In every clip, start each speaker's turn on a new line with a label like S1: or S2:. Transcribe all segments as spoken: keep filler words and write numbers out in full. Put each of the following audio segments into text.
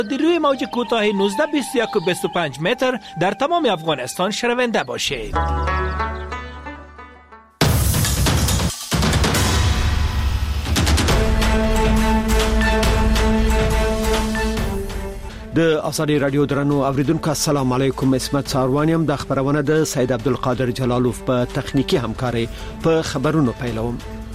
S1: در روی موج کوتاه نوزده بیست و یک و بیست و پنج متر در تمام افغانستان شنونده باشید.
S2: د آزادی رادیو درنو اوریدونکو السلام علیکم. اسمت ساروانیم د خبرونه د سید عبدالقادر جلالوف په تخنیکی همکاري په خبرونو پیلوم.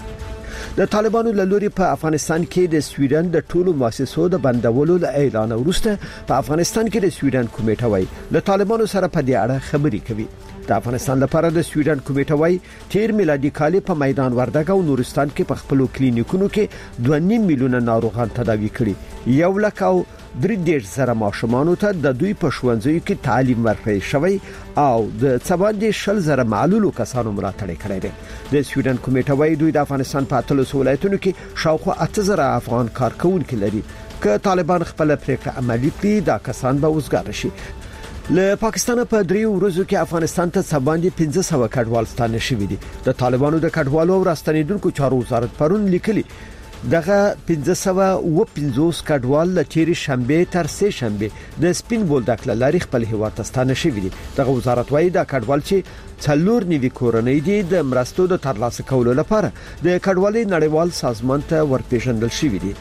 S2: د طالبانو له لوري په افغانستان کې د سویډن د ټولو مؤسسو د بندولو اعلان وروسته په افغانستان کې د سویډن کمیټه وای له طالبانو سره په دې اړه خبري کوي. د افغانستان لپاره د سویډن کمیټه وای تیر میلادي کال په میدان وردګ او نورستان کې په خپل کلینیکونو کې دوه نیم میلیونه ناروغان تداوي کړي. یو لک او درې دېرش زره ماشومانو ته د دوی په ښوونځیو کې تعلیم ورکړی شوی او د څباندې شل زره معلولو کسانو ملاتړ کړی دی. د سویډن کمیټه وایي دوی د افغانستان په اتلس ولایتونو کې شاوخوا اته زره افغان کارکونکي لري. که طالبان خپل پریکړه عملي کړي دا کسان به وزګار شي. له پاکستان په دریو ورځو کې افغانستان ته څباندې پنځه سوه کډوال ستانه شوي دي. د طالبانو د کډوالو او راستنیدونکو چارو وزارت پرون لیکلي دغه پنځه سوه و پنځوس کډوال له تیرې شنبه تر سه شنبه د سپین بولدک لاري خپل هیواد ته ستانه شوي دي. دغه وزارت وایي دا کډوال چې څلور نیوي کورنۍ دي د مرستو د ترلاسه کولو لپاره د کډوالۍ نړیوال سازمان ته ورپېژندل شوي دي.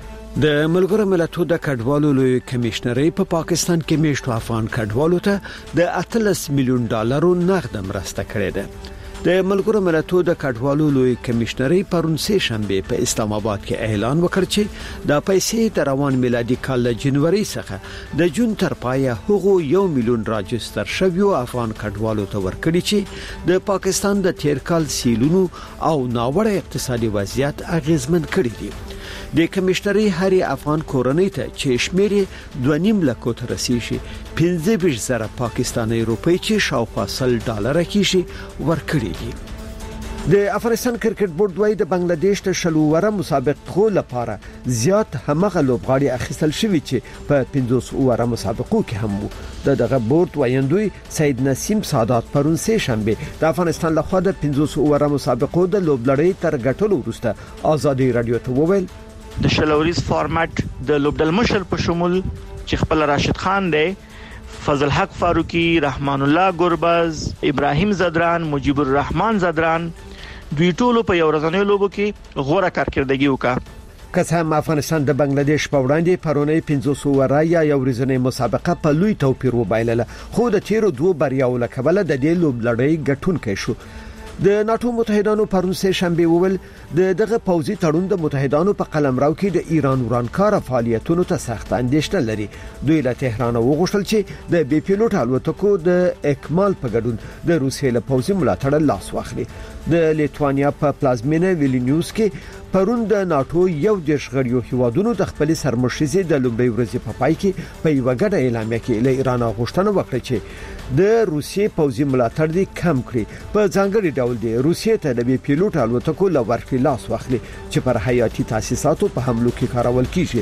S2: د ملګرو ملتونو د کډوالو لوی کمشنري په پا پاکستان کې میشتو افغان کډوالو ته د اتلس میلیون ډالرو نغد مرسته کړې ده. د ملګرو ملتونو د کډوالو لوی کمشنري پرون سه شنبه په اسلام آباد کې اعلان وکړ چې د پیسې د روان میلادي کال جنوري څخه د جون تر پایه هغو یو میلیون راجستر شویو افغان کډوالو ته ورکړي چې د پاکستان د تیر کال سیلونو او ناوړه اقتصادي وضعیت اغیزمن کړي دي. د کمشنري هرې افغان کورنۍ ته چې شمیر دوه نیم لکو ته رسیږي پنځه ویشت زره پاکستاني روپۍ چې شاوخوا سل ډالر کېږي ورکړي دي. د افغانستان کرکټ بورډ وايي د بنگلاديش ته شلووره مسابقو لپاره زیات همغه لوبغاړي اخیستل شوی چې په پنځوس اوره مسابقو کې هم وو. د دغه بورډ وایندوی سید نسیم سادات پرون سه شنبه د افغانستان لخوا د پنځوس اوره مسابقو د لوبلړۍ تر ګټلو وروسته آزادی رادیو ته وویل
S3: د شلوریز فارمټ د لوبډل مشر په شمول چې خپل راشد خان دی، فضل حق فاروقی، رحمان الله گربز، ابراهیم زدران، مجیب الرحمن زدران دوی ټولو په یو ورځنۍ لوبو کې غوړه کارکردګي وکړه.
S2: که څه هم افغانستان د بنگلاديش په وړاندې پرونی پنځوس اوره یا یو ورځنۍ مسابقه په لوی توپیر وبایلله، خو د تیرو دوه بریاو له کبله د دې لوبلړۍ ګټونکی شو. د ناتو متحدانو پرون سه شنبه وویل د دغه پوځي تړون د متحدانو په قلمرو کې د ایران ورانکار فعالیتونو ته سخت اندېښنه لري. دوی له تهران وغوښتل چې د بي پیلوټ الوتکو د اکمال په ګډون د روسیې له پوځي ملاتړ لاس واخلي. د لیتوانیا په پلازمینه ویلنیوس کې پرون د ناتو یو دیش غړیو هیوادونو د خپل سرمشيزي د لومړي ورځې په پای کې په یو غټه اعلامیه کې له ایران غوښتنه وکړه چې د روسیې پوځي ملاتړ دې کم کړي. په ځانګړي ډول دی روسیې ته د بي پیلوټ الوتکو له ورکړې لاس واخلي چې پر حیاتي تاسیساتو په حملو کې کارول کیږي.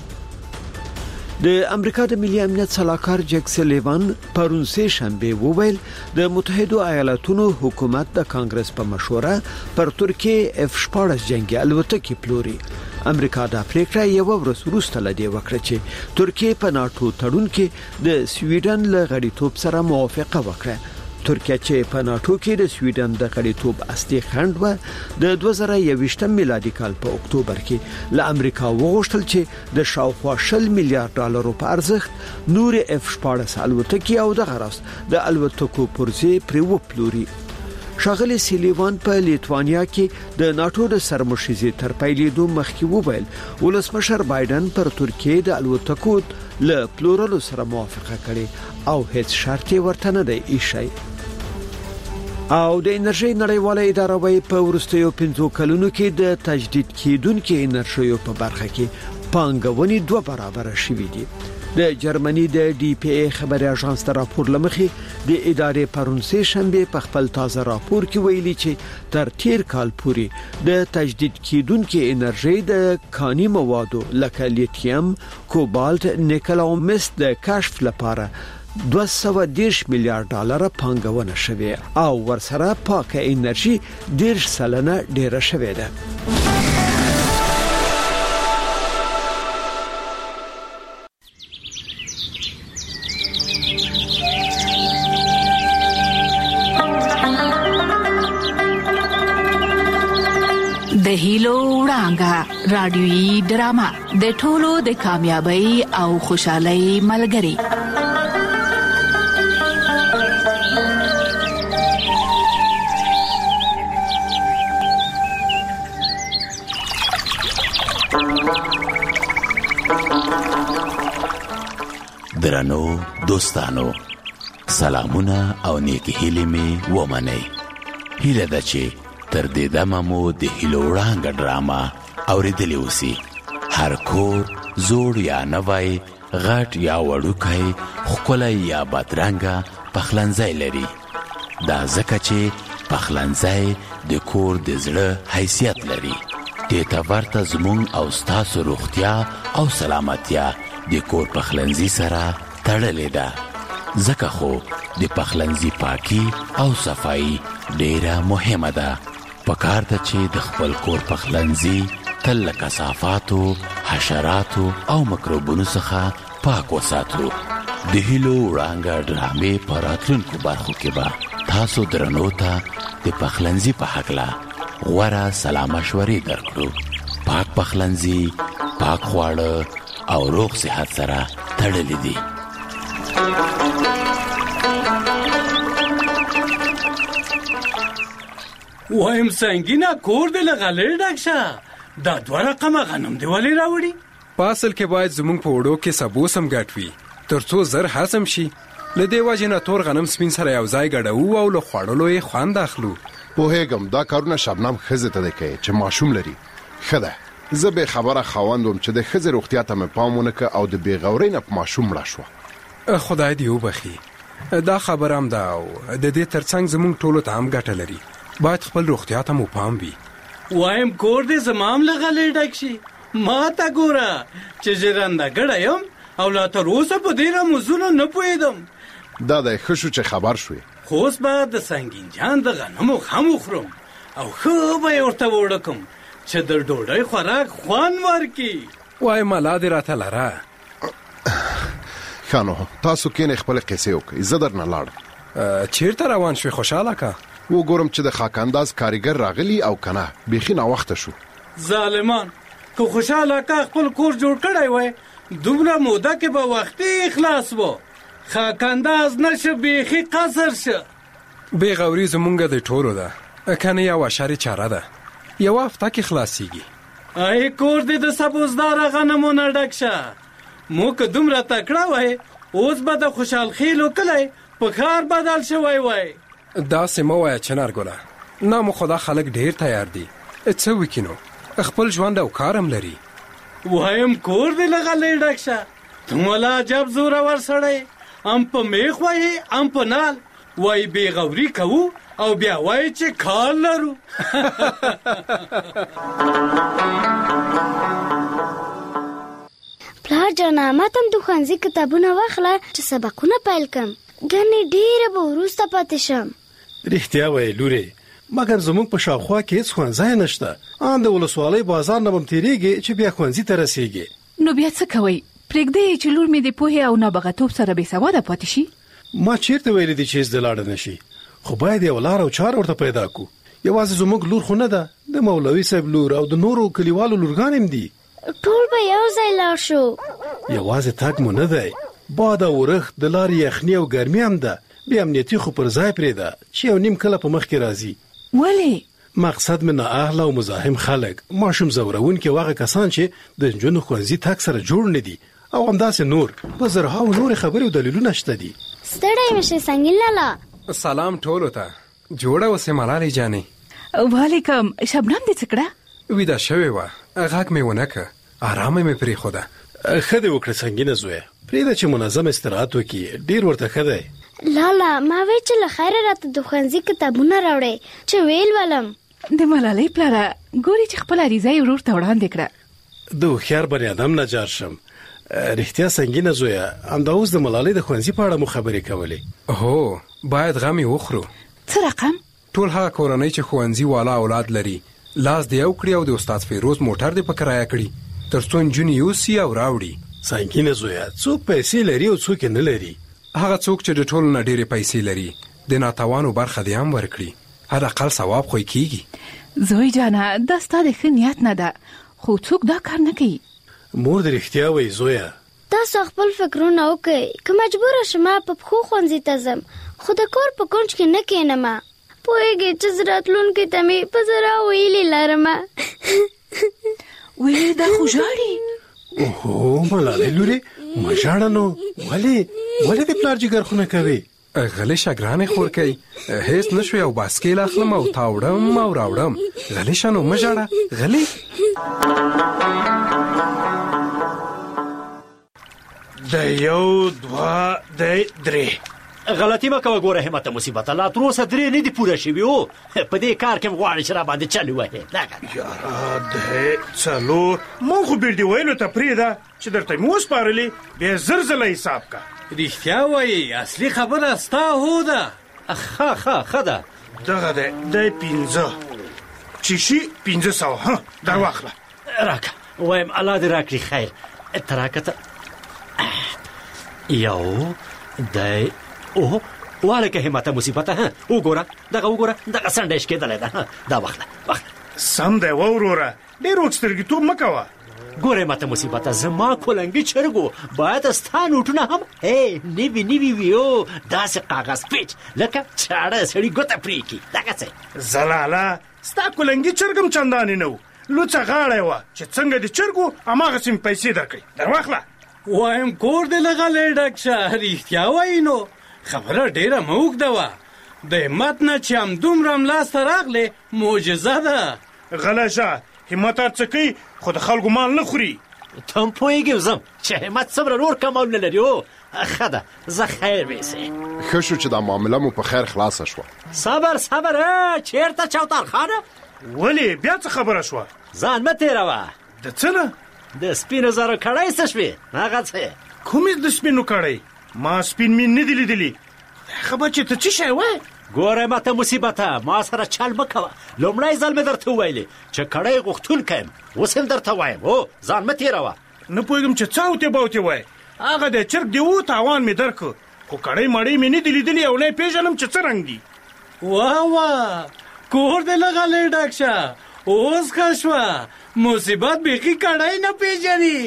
S2: د امریکا د ملي امنیت صلاحکار جک سلیوان پرون سه شنبه وویل د متحده ایالاتونو حکومت د کانګرس په مشوره پر ترکیه اف شپاړس جنگي الوتکې پلوري. امریکا د پریکړه یو ورځ وروسته لدی وکړه چې ترکیه په ناتو تړون کې د سویډن له غړیتوب سره موافقه وکړه. ترکیه چې په ناتو کې د سویډن د غړیتوب اصلي خنډ و د دوه زره یوویشت میلادي کال په اکتوبر کې له امریکا وغوښتل چې د شاوخوا شل میلیارډ ډالرو په ارزښت نور اف شپاړس الوتکې او د غرس د الوتکو پرځې پر وپلوري. شاغلی سلیوان په لیتوانیا کې د ناتو د سرمشيزي تر پیلېدو مخکې وویل ولسمشر بایدن پر ترکیه د الوتکو له پلورلو سره موافقه کړې او هیڅ شرط ورته نه دی ایښی. او د انرژي نړیواله اداره وايي په ورستیو پنځو کلونو کې د تجدید کیدونکو انرژیو په برخه کې پانګونې دوه برابر شوې دي. د جرمني د ډي پی ای خبري اژانس تر راپور لمخې د ادارې پرون سه شنبه په خپل تازه راپور کې ویلي چې تر تیر کال پورې د تجدید کیدونکو انرژي د کاني موادو لکه لیتیم، کوبالت، نیکل او مس د کشف لپاره دوه سوه دیرش میلیارډ ډالر پانګونه شوه او ورسره پاکه انرژي دیرش سلنه ډیره شوه ده.
S4: د هیلو وړانګه رادیويي ډرامه د ټولو د کامیابی او خوشحالۍ ملګری.
S5: درنو دوستانو، سلامونه او نیکی هیلې می ومنئ. هیله ده چې تر دې دمه مو د هیلو وړانګه ډرامه اورېدلې اوسي. هر کور زوړ یا نوی، غټ یا وړوکی، ښکلی یا بدرنګه پخلنځی لري. دا ځکه چې پخلنځی د کور د زړه حیثیت لري. دې ته ورته زموږ او ستاسو روغتیا او سلامتیا د کور پخلنځي سره تړلې ده. ځکه خو د پخلنځي پاکي او صفایي ډیره مهمه ده. پکار ده چې د خپل کور پخلنځي تل له کثافاتو، حشراتو او مکروبونو څخه پاک وساتو. د هیلو وړانګه ډرامې په راتلونکو برخو کې به تاسو درنو ته د پخلنځي په هکله غوره سلا مشورې درکړو. پاک پخلنځي، پاک خواړه او روغ صحت سره تړلې دي.
S6: وایم سنگینا کور دې لغلې ډک شه. دا دوه رقمه غنم دی ولې راوړي؟
S7: په اصل کې باید زمونږ په وړو کې سبو سم ګټ وي تر څو زر هضم شي. له دې وجې نه تور غنم سپین سره یو ځای ګډوو او له خوړلو یې خوند اخلو.
S8: پوهېږم دا کارونه شبنم ښځې ته دی کوي چې ماشوم لري. ښه ده، زه به خبره خاوندم چې د ښځې روغتیا ته مې پام ونه کړ او د بېغورۍ نه په ماشوم مړه شوه.
S7: خدای دې وبخي. دا خبره هم ده او د دې ترڅنګ زمونږ ټولو ته هم ګټه لري. باید خپل روغتیا ته مو پام وي.
S6: وایم کور دې زمام لغلې ډک شي. ما ته ګوره چې ژرنده ګړی یم او لا تر اوسه په دې رموزونو نه پوهېدم.
S8: دا دی ښه شو چې خبر شوې.
S6: خو اوس به د سنګین جان د غنمو خم وخورم او ښه به یې ورته وړکم چې د ډوډۍ خوراک خوند ورکي.
S7: وای ملا دې راته لره.
S8: ښه نو تاسو کینې خپلې قصې وکړئ، زه درنه لاړم.
S7: چیرته روان شوې خوشحاله که؟
S8: وګورم چې د خاکانداز کاریګر راغلی او کنه. بیخي ناوخته شو.
S6: ظالمان که خوشحاله که خپل کور جوړ کړی وای دومره موده کې به وختي خلاص و. خاکانداز نشه بیخي قصر شه.
S7: بېغوري زمونږ د ټولو ده، کنه یوه شرې چاره ده. یوه هفته کې خلاصیږي.
S6: ای کور دې د سبوزداره غنمو نه ډک شه. مو که دومره تکړه وای اوس به د خوشحال خیلو کلی په ښار بدل شوی وای.
S7: داسې مه وایه چنارګله، نه مو خدا خلک ډېر تیار دي. څه وکړي نو، خپل ژوند او کار هم لري.
S6: وایم کور دې لغلې ډک شه. ته ملا عجب زورور سړی، ام په میخ وایي ام په نال. وایي بېغوري کوو او بیا وایي چې کار لرو.
S9: پلار جانه ما ته هم د ښوونځي کتابونه واخله چې سبقونه پیل کړم. ګنې ډېره به وروسته پاتې شم.
S10: رښتیا وایي لورې، مګر زموږ په شاوخوا کې هېڅ ښوونځی نشته. ان د ولسوالۍ بازار نه به م تېرېږې چې بیا ښوونځي ته رسېږې.
S4: نو بیا څه کوئ؟ پرېږدئ چې لور مې د پوهې او نابغتوب سره بېسواده پاتې شي؟
S10: ما چیرته ویلي دي چې هېڅ د لاړه نشي، خو باید یو لار او چار ورته پیدا کړو. یوازې زموږ لور خو نه ده، د مولوي صاحب لور او د نورو کلیوالو لورګانې هم دي.
S9: ټول به یو ځای لاړ شو.
S10: یوازې تګ مو نه دی، باد او ورخ د لارې یخني او ګرمي هم ده. بې امنیتي خو پر ځای پرېږده چې یو نیم کله په مخ کې راځي.
S4: ولې؟
S10: مقصد مې نااهله او مزاحم خلک، ماشوم ځورونکي او هغه کسان چې د نجونو ښوونځي تګ سره جوړ نه دي او همداسې نور په زرهاو نورې خبرې او دلیلونه شته دي.
S9: ستړی مې سنگین لالا.
S7: سلام ټولو ته. جوړه اوسې ملالۍ جانې.
S4: وعلیکم. شبنم دې څه کړه؟
S7: ویده شوې وه، غږ مې ونه کړه، ارامه مې پرېښوده.
S10: ښه دې وکړه سنګینه زویه، پرېږده چې منظم استراحت وکړي، ډېر ورته ښه دی.
S9: لالا ما وی چې له خیره راته د ښوونځي کتابونه راوړې چې ویل ولم.
S4: د ملالۍ پلاره ګوري چې خپل عریضه یې ورور ته وړاندې کړه.
S10: د هوښیار بني ادم نه جار شم. رښتیا سنګینه زویه، همدا اوس د ملالۍ د ښوونځي په اړه مو خبرې کولې.
S7: هو باید غم یې وخورو.
S4: څه رقم؟
S7: ټول هغه کورنۍ چې ښوونځي والا اولاد لري لاس دی یو کړي او د استاد فیروز موټر دی په کرایه کړي تر څو نجونې یوسي او راوړي.
S10: سنګینه زویه، څوک پیسې لري او څوک نه لري.
S7: هغه څوک چې د ټولو نه ډېرې پیسې لري د ناتوانو برخه دې هم ورکړي، حداقل ثواب خو یې کېږي.
S4: زوی جانه دا ستا د ښه نیت نه ده، خو څوک دا کار نه کوي.
S10: مور د رښتیا وایي زویه.
S9: تاسو خپل فکرونه وکړئ. که مجبوره شم په پښو ښوونځي ته ځم، خو د کور په کونج کې نه کښېنم. پوهېږې چې زه راتلونکي ته مې په زړه ویلې لرم.
S4: ویلې دا خو ژاړي.
S10: اوهو ملالۍ لورې مه ژاړه نو. ولې ولې د پلار جګر خو نه کوې؟
S7: غلی شه ګرانې خورکۍ، هېڅ نه شو، یو باسکیل اخلم او تاوړم او راوړم. غلی شه نو مه ژاړه، غلی.
S11: د یو دوه د درې.
S12: غلطي مه کوه ګوره همته مصیبته، لا تر اوسه درې نه دي پوره شوي و. په دې کار کې م غواړې چې را باندې چل ووهې.
S11: یاره درې څلور مونږ خو بیل دې ویلو ته پرېږده چې درته مې وسپارلې، بیا زر ځله حساب کا.
S6: رښتیا وایي، اصلي خبره ستا هو ده.
S12: ښه ښه ښه ده.
S11: دغه دی دی پنځه چې شي پنځه سوه. ها در واخله
S12: راکه. وایم الله دې راکړي خیر. ته راکه ته یو دی. اوه والکه همته مصیبته. ها وګوره دغه وګوره دغه سنډیش کېدلی ده. دا واخله واخله.
S11: سم دی ووروره، ډېر وچ سترګېتوب مه کوه.
S12: ګوره ماته مصیبته، زما کولنګي چرګو باید ستا نوټونه هم هی نوي نوي وي او داسې کاغذ پیچ لکه چاړه سړي ګوته پرې کړي. دغسې
S11: زلاله ستا کولنګي چرګ هم چندانې نه و، لوڅه غاړه وه چې څنګه د چرګو هماغسې مې پیسې درکړئ. در واخله.
S6: وایم کور دې لغلی ډک شه. رښتیا وایي نو خبره ډېره مه اوږده وه. د همت نه چې همدومره م لاسته راغلې معجزه ده.
S11: غلی شه، همت هر څه کوي خو د خلکو مال نه خوري.
S12: ته هم پوهېږې زم چې همت څومره نور کمالونه لري. او ښه ده زه خیر ویسې.
S8: ښه شو چې دا معامله مو په خیر خلاصه شوه.
S12: صبر صبر. چېرته چوتارخانه؟
S11: ولې بیا څه خبره شوه؟
S12: ځان مه تېروه.
S11: د څه نه؟
S12: د سپینو زرو کړی څه شوې؟ هغه څه
S11: کومې د سپینو کړی؟ ما سپین مین نه دي لیدلي. خبر چې ته څه شی وایې؟
S12: ګوره ماته مصیبته، ما سره چل مه کوه. لومړی ځل مې درته وویلې چې کړی غوښتونکی یم، اوس هم درته وایم. هو ځان مه تېروه.
S11: نه پوهېږم چې څه اوتې باوتې وایې. هغه دی چرګ دې و تاوان مې درکړ، خو کړی مړی مې نه دي لیدلي او نه یې پېژنم چې څه رنګ دي.
S6: واه واه کور دې لغلی ډک شه. اوس ښه شوه، مصیبت بیخي کړی نه پېژني.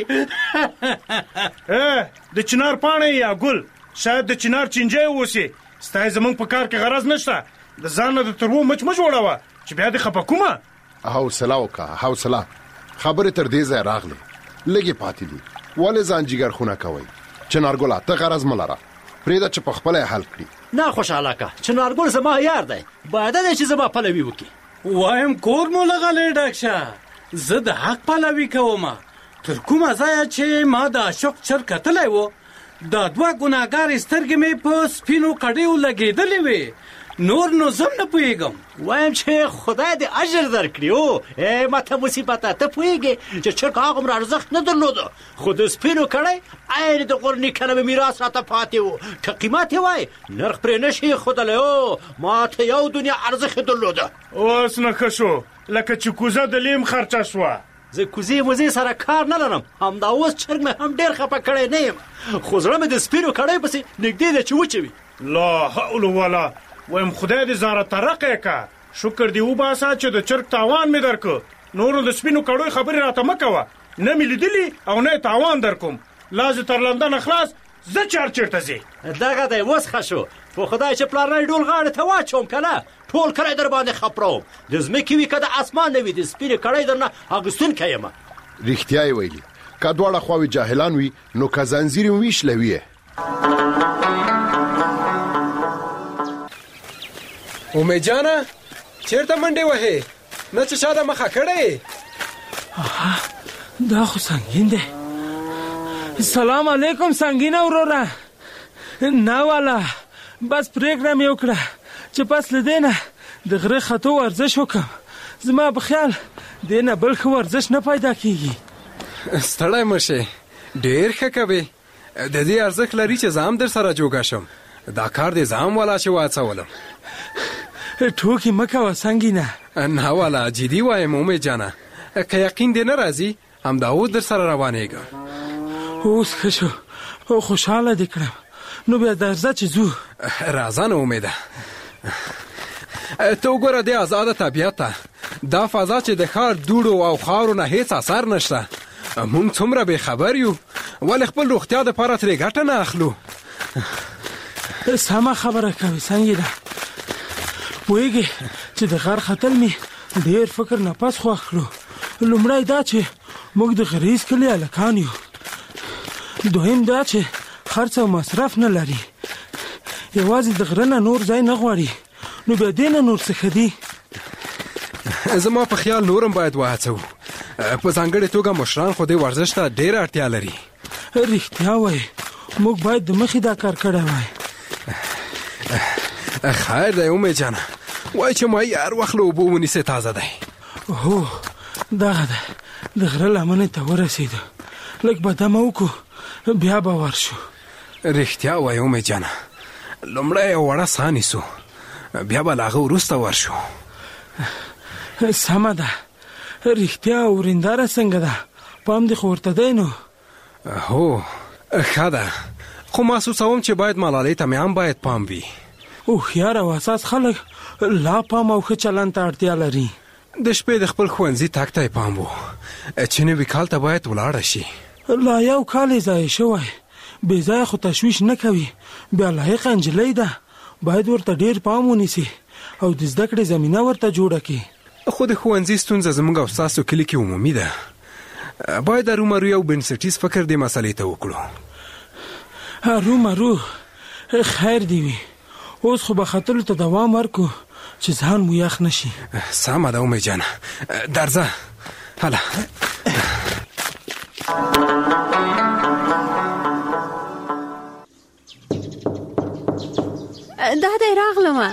S11: د چنار پاڼې یا ګل، شاید د چنار چینجی اوسې. ستا یې زمونږ په کار کې غرض نشته. د ځان نه د ترو مچ مه جوړوه چې بیا دې خفه کومه.
S8: حوصله وکړه حوصله. خبرې تر دې ځای راغلې، لږې پاتې دي. ولې ځان جګر خونه کوئ؟ چنارګله ته غرض مه لره، پرېږده چې پخپله یې حل کړي.
S12: نه خوشحاله که چنارګل زما یار دی، باید دی چې زما پلوي وکړي.
S6: وایم کور مو لغلی ډک شه. زه د حق پلوي کومه. تر کومه ځایه چې ما د عاشق چرګ کتلی و، دا دوه ګناهګارې سترګې مې په سپینو کډیو لګېدلې وې. نور نو زم نه پوهېږم.
S12: وایم چې خدای دې اجر درکړي. او ای ماته مصیبته، ته پوهېږې چې چرګ هغومره ارزښت نه درلوده، خو د سپینو کړی عین د غور نیکه مې میراث راته پاتې و. که قیمت یې وای نرخ پرې نه شي ښودلی. او ماته یو دنیا ارزښت درلوده.
S11: اوس نه ښه شو، لکه چې کوزه د لیم خرچه شوه.
S12: زه کوزې وزې سره کار نه لرم، همدا اوس چرګ مې هم ډېر خفه کړی نه یم، خو زړه مې د سپینو کړی پسې نږدې دی چې وچوي.
S11: لا حول ولا. وایم خدای دې زاره ترقه که. شکر دې وباسه چې د چرګ تاوان مې درکړ. نورو د سپینو کړیو خبرې راته مه کوه. نه مې لیدلي او نه یې تاوان در کوم. لا زه تر لندنه خلاص، زه چار چېرته ځې.
S12: دغه دی اوس ښه شو. په خدای چې پلارنی ډول غاړې ته واچوم که نه، ټول کلی در باندې خپروم. د ځمکې وي که د اسمان نه وي، د سپینې کړی در نه اخیستونکی یم.
S8: رښتیا یې ویلي، که دواړه خواوې جاهلان وي نو که ځنځیر یې ویشلوي یې.
S7: امید جانه چېرته منډې وهې؟ نه چې چا د مخه کړی؟
S13: دا خو سنګین دی. سلام علیکم سنګینه وروره. نه والا بس پرېکړه مې وکړه چې پس له دې نه د غره ختو ورزش وکړم. زما په خیال دې نه بل ښه ورزش نه پیدا کېږي.
S7: ستړی مه شې، ډېر ښه کوې. د دې ارزښت لري چې زه هم در سره جوګه شم. دا کار دې زه هم والا چې واڅولم.
S13: ټوکې مه کوه سنګینه.
S7: نه والا جدي وایم امید جانه، که یقین دې نه راځي همدا اوس در سره روانېږم.
S13: اوس ښه شو او خوشحاله دې کړم. نو بیا درځه چې ځو.
S7: راځه نه امیده. ته وګوره دې ازاده طبیعت ته، دا فضا چې د ښار دوړو او خاورو نه هیڅ اثر نشته. مونږ څومره بې خبر یو ولې خپل روغتیا دپاره ترې ګټه نه اخلو.
S13: سمه خبره کوي سنګینه. پوهېږې چې د غر ختل مې ډېر فکر نه پس خوښ کړو. لومړی دا چې موږ د غریز کلي هلکان یو. دویم دا چې خرڅ او مصرف نه لري. یوازې د غره نه نور ځای نه غواړي. نو بیا دې نه نور څه ښه دي؟
S7: زما په خیال نورم باید وهڅوو. په ځانګړې توګه مشران خو دې ورزش ته ډېره اړتیا لري.
S13: رښتیا وایي موږ باید د مخې دا کار کړی وای.
S7: خیر دی امید جانه، وایي چې ماهي هر وخت له اوبو ونیسې تازه دی.
S13: هو دغه ده. د غره لمنې ته ورسېدو، لږ به دمه وکړو بیا به ورشو.
S7: رښتیا وایي امید جانه، لومړی یو وړه ساه نیسو بیا به له هغه وروسته ورشو.
S13: سمه ده. رښتیا ورېنداره څنګه ده؟ پام دې خو ورته دی نو؟
S7: هو ښه ده، خو محسوسوم چې باید ملالۍ ته مې هم باید پام وي.
S13: هوښیار او حساس خلک لا پام او ښه چلند ته اړتیا لري.
S7: د شپې د خپل ښوونځي تګ ته یې پام و چې نوي کال ته باید ولاړه شي.
S13: لا یو کال یې ضایع شوی. بې ځایه خو تشویش نه کوي. بیا لایقه نجلۍ ده، باید ورته ډېر پام ونیسي او د زده کړې زمینه ورته جوړه کړي.
S7: خو د ښوونځي ستونزه زموږ او ستاسو کلي کې عمومي ده. باید ارومرو یو بنسټیز فکر دې مسئلې ته وکړو.
S13: ارومرو خیر دی وي. اوس خو به ختلو ته دوام ورکو چې ځان مو یخ نشي.
S7: سمه ده امید جانه، درځه هله.
S14: دا دی راغلمه.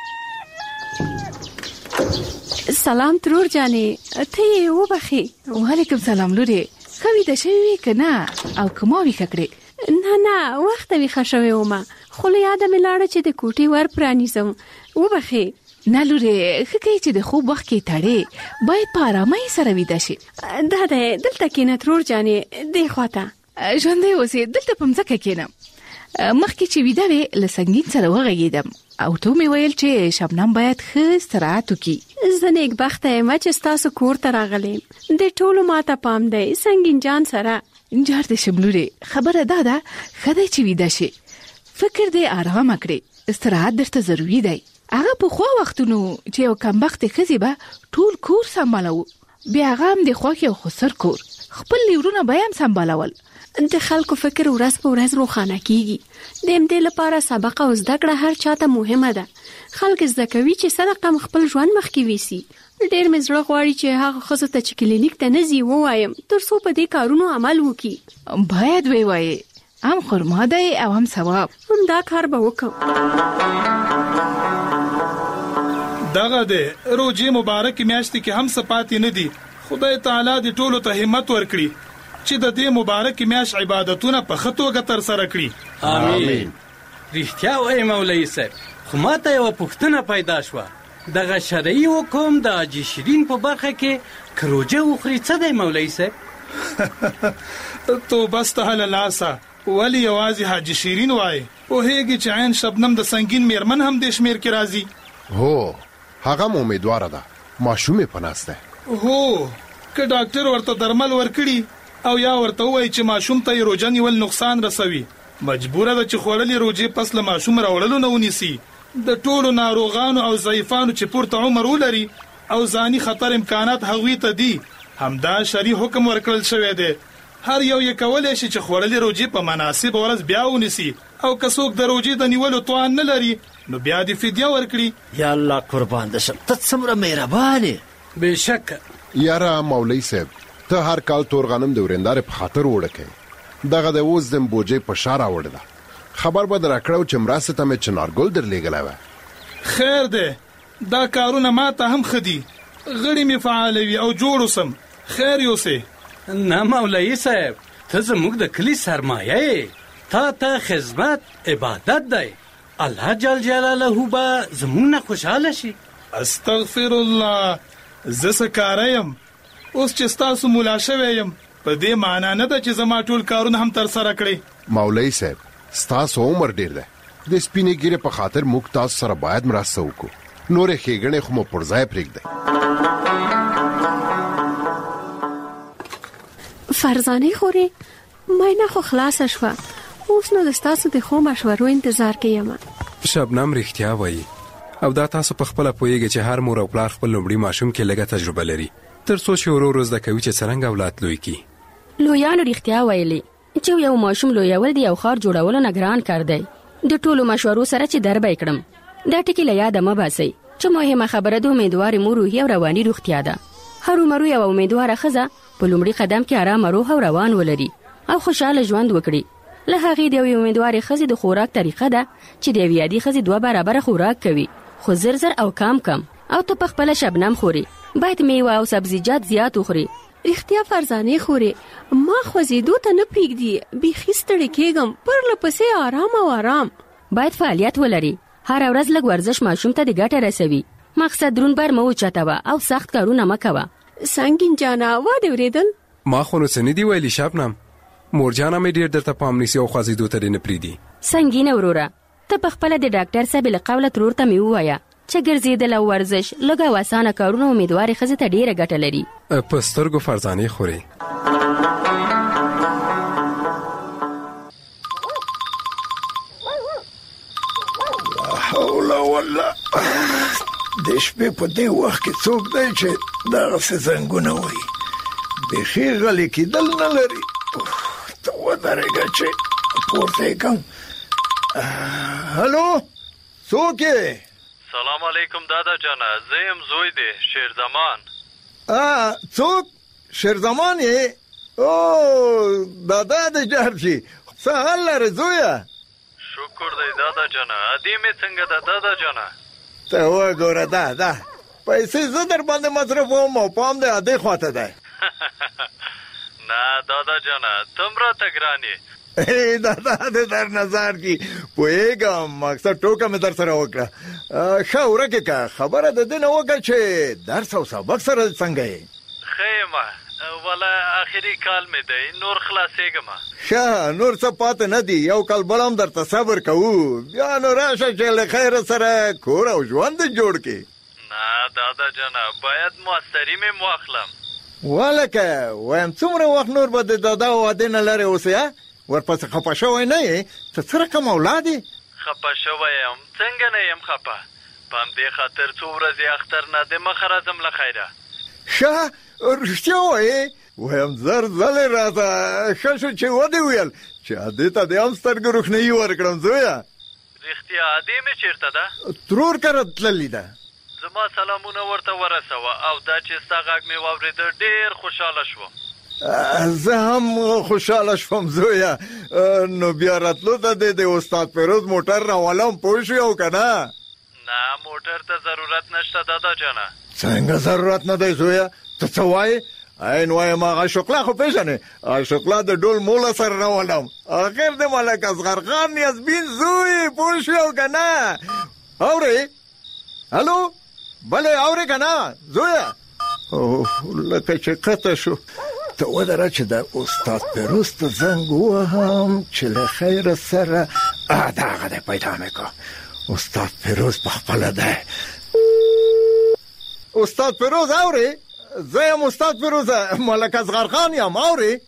S14: سلام ترور جانې، ته یې وبخې.
S4: وعلیکم سلام لورې. ښه ویده شوې وې که نه او که ما ویښه کړې؟
S14: نه نه وخته ویښه شوې ومه، خو له یاده مې لاړه چې د کوټې ور پرانیزم. وبخې.
S4: نه لورې، ښه کوي چې د خوب وخت کې تړې باید په ارامۍ سره ویده شي.
S14: دا دی دلته کښېنه ترور جانې، دې خواته.
S4: ژوندی اوسې، دلته په مځکه کښېنم. مخکې چې ویده وې له سنګین سره وغږېدم او تو مې ویل چې شبنم باید ښه استراحت وکړي.
S14: زه نیکبخته یم چې ستاسو کور ته راغلم. د ټولو ماته پام دی سنګین جان سره.
S4: جار دې شم لورې، خبره دا ده ښه دی چې ویده شي. فکر دې آرامه کړې، استراحت درته ضروري دی. هغه پخوا وختونو چې یو کمبختې ښځې به ټول کور سنبالوو، بیا هغه هم د خوښې او خسر کور، خپل لیورونه به یې هم سنبالول.
S14: د خلکو فکر ورځ په ورځ روښانه کیږي. د همدې لپاره سبق او زده کړه هر چاته مهمه ده. خلک زده کوي چې څرنګه خپل ژوند مخکې ویسي. ډېر مې زړه غواړي چې هغه ښځو ته چې کلینیک ته نه ځي ووایم تر څو په دې کارونو عمل وکړي.
S4: باید وی وایې، هم خرما دی او هم ثواب.
S14: همدا کار به وکړم.
S11: دغه دی روژې مبارکې میاشتې کې هم څه پاتې نه دي. خدای تعالی دې ټولو ته همت ورکړي چې د دې مبارکې میاشت عبادتونه په ښه توګه ترسره کړي.
S6: آمین. رښتیا وایي مولوي صاحب، خو ماته یوه پوښتنه پیدا شوه. دغه شرعي حکم د حاجي شیرین په برخه کې که روژه وخوري څه دی مولوي صاحب؟
S11: توبه سته له لاسه، ولې یوازې حاجي شیرین وایي؟ پوهېږي چې عین شبنم د سنګین میرمن هم دې شمېر کې راځي.
S8: هو هغه م امیدواره ده، ماشوم یې په ناست دی.
S11: هو که ډاکټر ورته درمل ورکړي او یا ورته وایي چې ماشوم ته یې روژه نیول نقصان رسوي، مجبوره ده چې خوړلې روژې پس له ماشوم راوړلو نه ونیسي. د ټولو ناروغانو او ضعیفانو چې پورته عمر ولري او ځاني خطر امکانات هغوی ته دي، همدا شرعي حکم ورکړل شوی دی. هر یو یې کولی شي چې خوړلې روژې په مناسب ورځ بیا ونیسي، او که څوک د روژې د نیولو توان نه لري نو بیا دې فدیه ورکړي.
S12: یا الله قربان دې شم، ته څومره مهربان یې.
S6: بېشکه
S8: یاره مولوي صاحب، ته هر کال تور غنم د ورېندارې په خاطر وړه کوي. دغه د اوس د بوجۍ په شا راوړې ده. خبر به در راکړه چې مرستې ته مې چنارګل درلېږلی وه.
S11: خیر دی، دا کارونه ما ته هم ښه دي. غړي مې فعالوي او جوړ اوسم. خیر یوسې.
S6: نه مولوي صاحب، ته زموږ د کلي سرمایه یې. تا ته خدمت عبادت دی. الله جل جلاله به زموږ نه خوشحاله شي.
S11: استغفر الله، زه څه کاره یم؟ اوس چې ستاسو مولا شوی یم په دې معنا نه ده چې زما ټول کارونه هم ترسره کړئ.
S8: مولوي صاحب، ستاسو عمر ډیر دی. د سپینې ګیرې په خاطر موږ تاسو سره باید مرسته وکړو. نورې ښېګڼې خو مو پر ځای پرېږدئ.
S14: فرزانه خوري مینه خو خلاص شوه، اوس نو د ستاسو د خو مشورو انتظار کوم.
S7: شبنم رښتیا وایي او دا تاسو په خپل پوهیږئ چې هر مور او پلار خپل لومړي ماشوم کې لږه تجربه لري تر څو چې ورو ورو زده کوي چې څرنګه اولاد لوی کی.
S15: لویانو رښتیا ویلي چې یو ماشوم لویول دی او خار جوړول نه ګران کار دی. د ټولو مشورو سره چې دربې کړم دا ټکی له یاده مه باسئ چې مهمه خبره د امیدوارې مور روحي او رواني روغتیا ده. هرومرو یو امیدواره ښځه په لومړي قدم کې آرامه روح او روان ولري او خوشاله ژوند وکړي. له هغې د یوې امیدوارې ښځې د خوراک طریقه ده چې د یوې عادي ښځې دوه برابره خوراک کوي، خو زر زر او کم کم. او ته په خپله شبنم خوري، باید میوه او سبزیجات زیات وخوري.
S14: رښتیا فرزانه خوري ما خوځېدو ته نه پرېږدي، بیخي ستړې کېږم، پرله پسې آرام او آرام.
S15: باید فعالیت ولري، هر ورځ لږ ورزش ماشوم ته د ګټه رسوي. مقصد درون بر مه اوچتوه او سخت کارونه مه کوه.
S14: سنګین جانه وا دې اورېدل؟
S7: ما خو نو څه نه دي ویلي شبنم، مور جانه مې ډېر درته پام نیسي او خوځېدو ته دې نه پرېږدي.
S15: سنګینه وروره، ته په خپله د ډاکټر صاحب له قوله ترور ته مې ووایه چې ګرځېدل او ورزش لږ او اسانه کارونه امیدوارې ښځې ته ډېره ګټه لري.
S7: په سترګو فرزانې خوري.
S16: حول ولا د شپې په دې وخت کې څوک دی چې دغسې زنګونه وایي؟ بیخي غلی کېدل نه لري. ته ودرېږه چې پورته یې کړم. هلو څوک یې؟
S17: سلام علیکم دادا جانه، زه یم زوی دی شیرزمان.
S16: څوک؟ شیرزمان یې؟ او دادا دې جار شي. څه حال لرې زویه؟
S17: شکر دی دادا جانه. ادې مې څنګه ده دادا جانه؟
S16: ته وګوره دادا، پیسې زه در باندې مصرفوم او پام دې ادې خواته دی.
S17: نه دادا جانه ته هم راته ګران یې.
S16: دادا دې در نظر کی پوهېږم، مقصد ټوکه مې در سره وکړه. ښه ورکې که خبره د دې نه وکړه چې درس او سبق سره څنګه یې؟
S17: ښه یم والا، آخري کال مې دی، نور خلاصېږم.
S16: ښه نور څه پاتې نه دي، یو کال بل هم درته صبر کوو، بیا نو راشه چې له خیره سره کور او ژوند جوړ کړې.
S17: نه دادا جانه باید ماستري مې واخلم.
S16: والکه وایم څومره وخت نور به د دادا وعدې نه لرې اوسې؟ ورپسې خفه شوی نه یې؟ ته څه رقم اولاد یې؟
S17: خفه شوی یم، څنګه نه یم خفه، په همدې خاطر څو ورځې اختر نه د مخه راځم له خیره.
S16: ښه رښتیا وایې؟ وایم زر ځلې راته ښه شو چې ودې ویل چې ادې ته دې هم سترګو روښنایي ورکړم زویه.
S17: رښتیا ادې مې چېرته ده؟
S16: ترور کره تللې ده.
S17: زما سلامونه ورته ورسوه او دا چې ستا غږ مې واورېده ډېر خوشحاله شوم.
S16: زه هم خوشحاله شوم زویه. نو بیا راتلو ته دې د استاد فیروز موټر راولم، پوه شوې او که نه؟
S17: نه موټر ته ضرورت نشته دادا جانه.
S16: څنګه ضرورت نه دی زویه؟ ته څه وایې؟ عین وایم هغه شکلا خو پېژنې؟ شکلا د ډول موله سره راولم. آخر د ملک اصغر خان نیازبین زوی، پوه شوې او که نه؟ اورې؟ هلو بلې اورې که نه زویه؟ لکه چې قطع شو. ته ودره چې د استاد فیروز ته زنګ ووهم چې له خیره سره دغه دی پیدا مې کړه. استاد فیروز په خپله دی. استاد فیروز اورې؟ زه یم استاد فیروز، ملک اصغر خان یم. اورې؟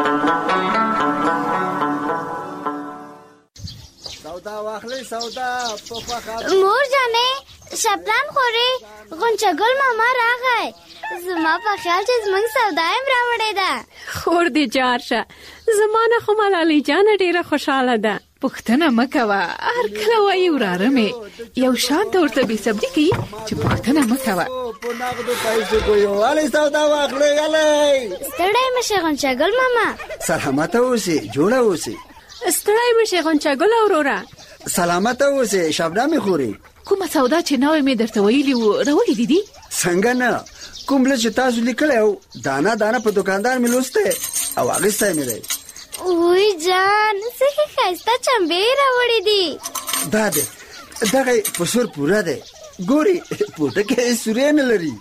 S16: سودا واخلې سودا په خوښه.
S9: مور جانې شبنم خوري، غونچه ګل ماما راغی. زما په خیال چې زموږ سودا هم راوړې ده.
S14: خور دې جار شه، زمانه خو ملالۍ جانه ډېره خوشحاله ده.
S4: پوښتنه مه کوه، هر کله وایي وراره مې یو شان ته ورته بې صبري کوي چې پوښتنه مه کوه.
S16: په نغدو پیسو کوي والې سودا واخلې. یلی
S9: ستړی مه شې غونچه ګل ماما.
S18: سلامته اوسې، جوړه اوسې.
S14: ستړی مه شې غونچه ګل وروره.
S18: سلامته اوسې شبنمې خوري.
S4: کومه سودا چې نوی مې درته ویلي وو راوړې دي دي؟
S18: څنګه نه، کوم لږ چې تاسو لیکلی و دانه دانه په دوکاندار مې لوستی او اخیستی مې دی.
S9: وی جان څه ښه ښایسته چمبې راوړې دي.
S18: دا دی دغه یې په سور پوره دی، ګورې پوټه کې یې سورې نه لري.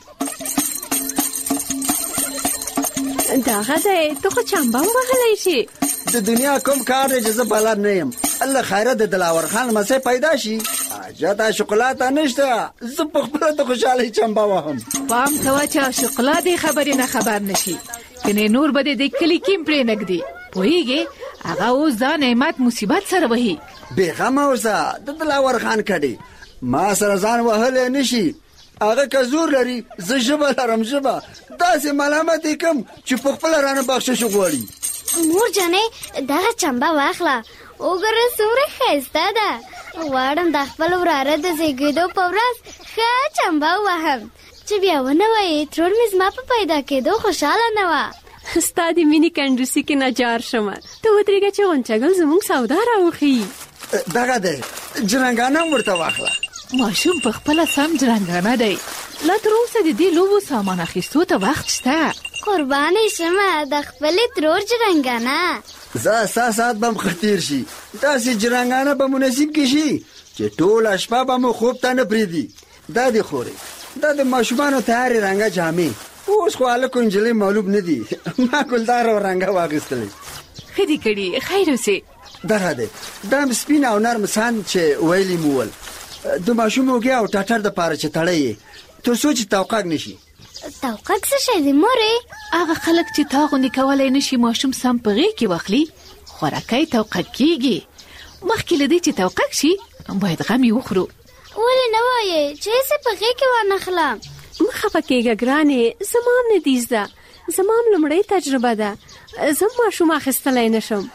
S14: دغه دی ته خو چمبه ووهلی شي.
S18: د دنیا کوم کار دی چې زه بلد نه یم. الله خیره د دلاور خان لمسی پیدا شي، حاجته شکلاته نشته، زه په خپله د خوشحالۍ چمبه وهم.
S4: پام کوه چې شکلا دې خبرې نه خبر نشي کنه نور بده د کلی کیم پرې نګدي پوهیږي هغه اوس ځان نعمت مصیبت سره وهي
S18: بیغم اوسه د دلاور خان کړي ما سره ځان وهل نشي هغه کزور لري زه ژبه لرم ژبه داسې ملامت کوم چې په خپل رانه بخښش غواړي
S9: مور جانې دغه چمبه واخله وګوره څومره ښایسته ده غواړم د خپل وراره د زیږېدو په ورځ ښه چمبه ووهم چې بیا ونه وایي ترور مې زما په پیدا کېدو خوشحاله نه وه
S14: ستا د مینې کنډوسي کې نجار شمه ته ودرېږه چې غونچګل زموږ سودا راوښیي
S18: دغه دی جرنګانه ورته واخله
S4: ماشوم په خپله سم جرنګانه دی لا تر اوسه د دې لوبو سامان اخیستو ته وخت شته
S9: قربانې شمه د خپلې ترور جرنګانه
S18: زه ستا ساعت به م ښه تېر شي داسې جرنګانه به مناسب کې شي چې ټوله شپه به مو خوب ته نه پرېږدي دا دې خورې دا د ماشومانو تیارې رنګه جامې اوس خو هلک و نجلۍ معلوم نه دي ما ګلدار او رنګه واخیستلی
S4: ښه دې کړي خیر اوسې
S18: دغه دی دا م سپین او نرم سان چې ویلي مو ول د ماشوم اوږې او ټټر دپاره چې تړی یې تر څو چې توقاق نه شي
S9: توقاق څه شی دی مورې
S4: هغه خلک چې تا غوندې کولی نه شي ماشوم سم په غېږ کې واخلي خوراکی توقاق کېږي مخکې له دې چې توقاق شي باید غم یې وخورو
S9: ولې نه وایې چې هېڅ په غېږ کې وانخلم
S14: مه خفه کېږه ګرانې زما هم نه دي زده زما هم لومړۍ تجربه ده زه هم ماشوم اخیستلی نه شم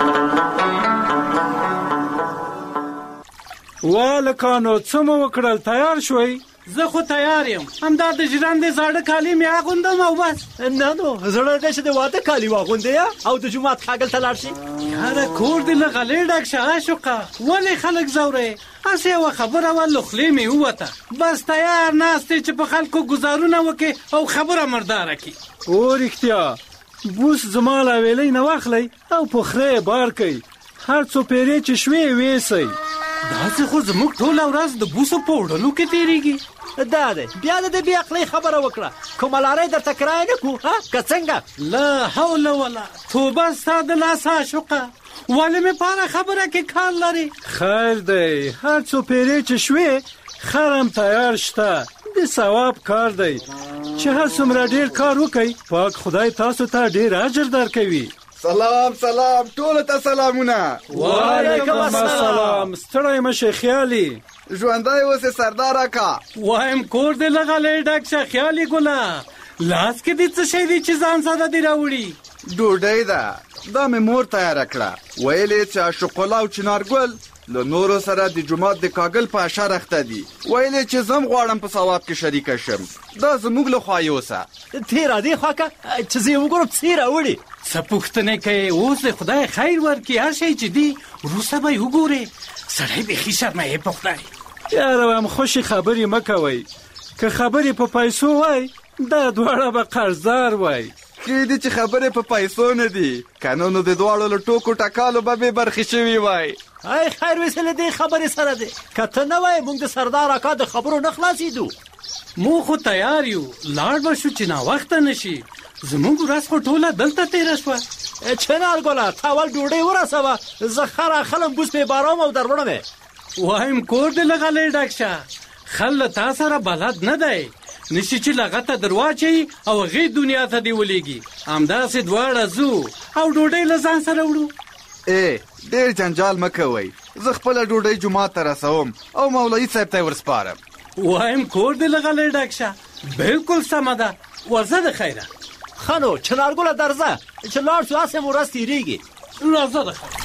S6: والکانو څه مو وکړل تیار شوئ
S12: زه خو تیار یم همدا د ژرندې زاړه کالي مې اغوندم او بس نه نو زړه دی چې د واده کالي واغوندې او د جومات کاږل ته لاړ شي یاره کور دې له غلې ډک شه عاشقه ولې خلک ځورې هسې یوه خبره وه له خولې مې ووته بس تیار ناست چې په خلکو ګزارونه وکړي او خبره مرداره کړي
S6: او رښتیا بوس زما له ویلۍ نه واخلئ او په خره یې بار کوئ هر څو پیرې چې شوې ویسئ
S12: داسې خو زموږ ټوله ورځ د بوسو په وړلو کې تېرېږي دا دی بیا د دې بې عقلۍ خبره وکړه کومه لارۍ درته کرایه نه کړو که څنګه لا حول ولا توبه ستا د لاسه عاشقه ولې مې په هره خبره کې کار لري
S6: خیر دی هر څو پیرې چې شوې خر هم تیار شته د ثواب کار دی چې هر څومره ډېر کار وکئ پاک خدای تاسو ته ډېر اجر درکوي
S16: سلام سلام ټولو ته سلامونه
S6: وعلیکم السلام ستړی مشه خیالي
S16: ژوندی اوسې سردار اکا
S12: وایم کور دې له غلۍ ډک شه خیالي ګله لاس کې دې څه شی دی چې ځان سره دې راوړي
S16: ډوډۍ ده دا مې مور تیاره کړه ویلې چې عاشقالله او چنارګل له نورو سره د جومات د کاږل په اشر اخته دي ویلې چې زه هم غواړم په ثواب کې شریکه شم دا زموږ له خوا یوسه
S12: تې راځې خواکه چې زه یې وګورم څه راوړي څه پوښتنې کوې اوس د خدای خیر ورکړي هر شی چې دي وروسته به یې وګورې سړی بیخي شرموي په خدای
S6: یاره وایم خوشې خبرې مه کوئ که خبرې په پیسو وای دا دواړه به قرضدار وای
S16: ښې دي چې خبرې په پیسو نه دي که نه نو د دواړو له ټوکو ټکالو به بې برخې شوي وای
S12: ای خیر ویسې له دې خبرې سره دی که ته نه وایې موږ د سردار اکا د خبرو نه خلاصېدو موږ خو تیار یو لاړ به شو چې ناوخته نه شي زموږ ورځ خو ټوله دلته تېره شوه چنارګله تا اول ډوډۍ ورسوه زه ښه راخلم بوس پې بارم او در وړم وایم کور دې له غلۍ ډک شه خل له تا سره بلد نه دی نشي چې لغته در واچوي او هغې دنیا ته دې ولېږي همداسې دواړه ځو او ډوډۍ له ځان سره وړو
S16: ای ډېر جنجال مه کوئ زه خپله ډوډۍ جومات ته رسوم او مولوي صاحب ته یې ورسپارم
S12: وایم کور دې له غلۍ ډک شه بلکل سمه ده ورځه د خیره ښه نو چنارګله درځه چې لاړ شو هسې مو ورځ تېرېږي راځه د خیره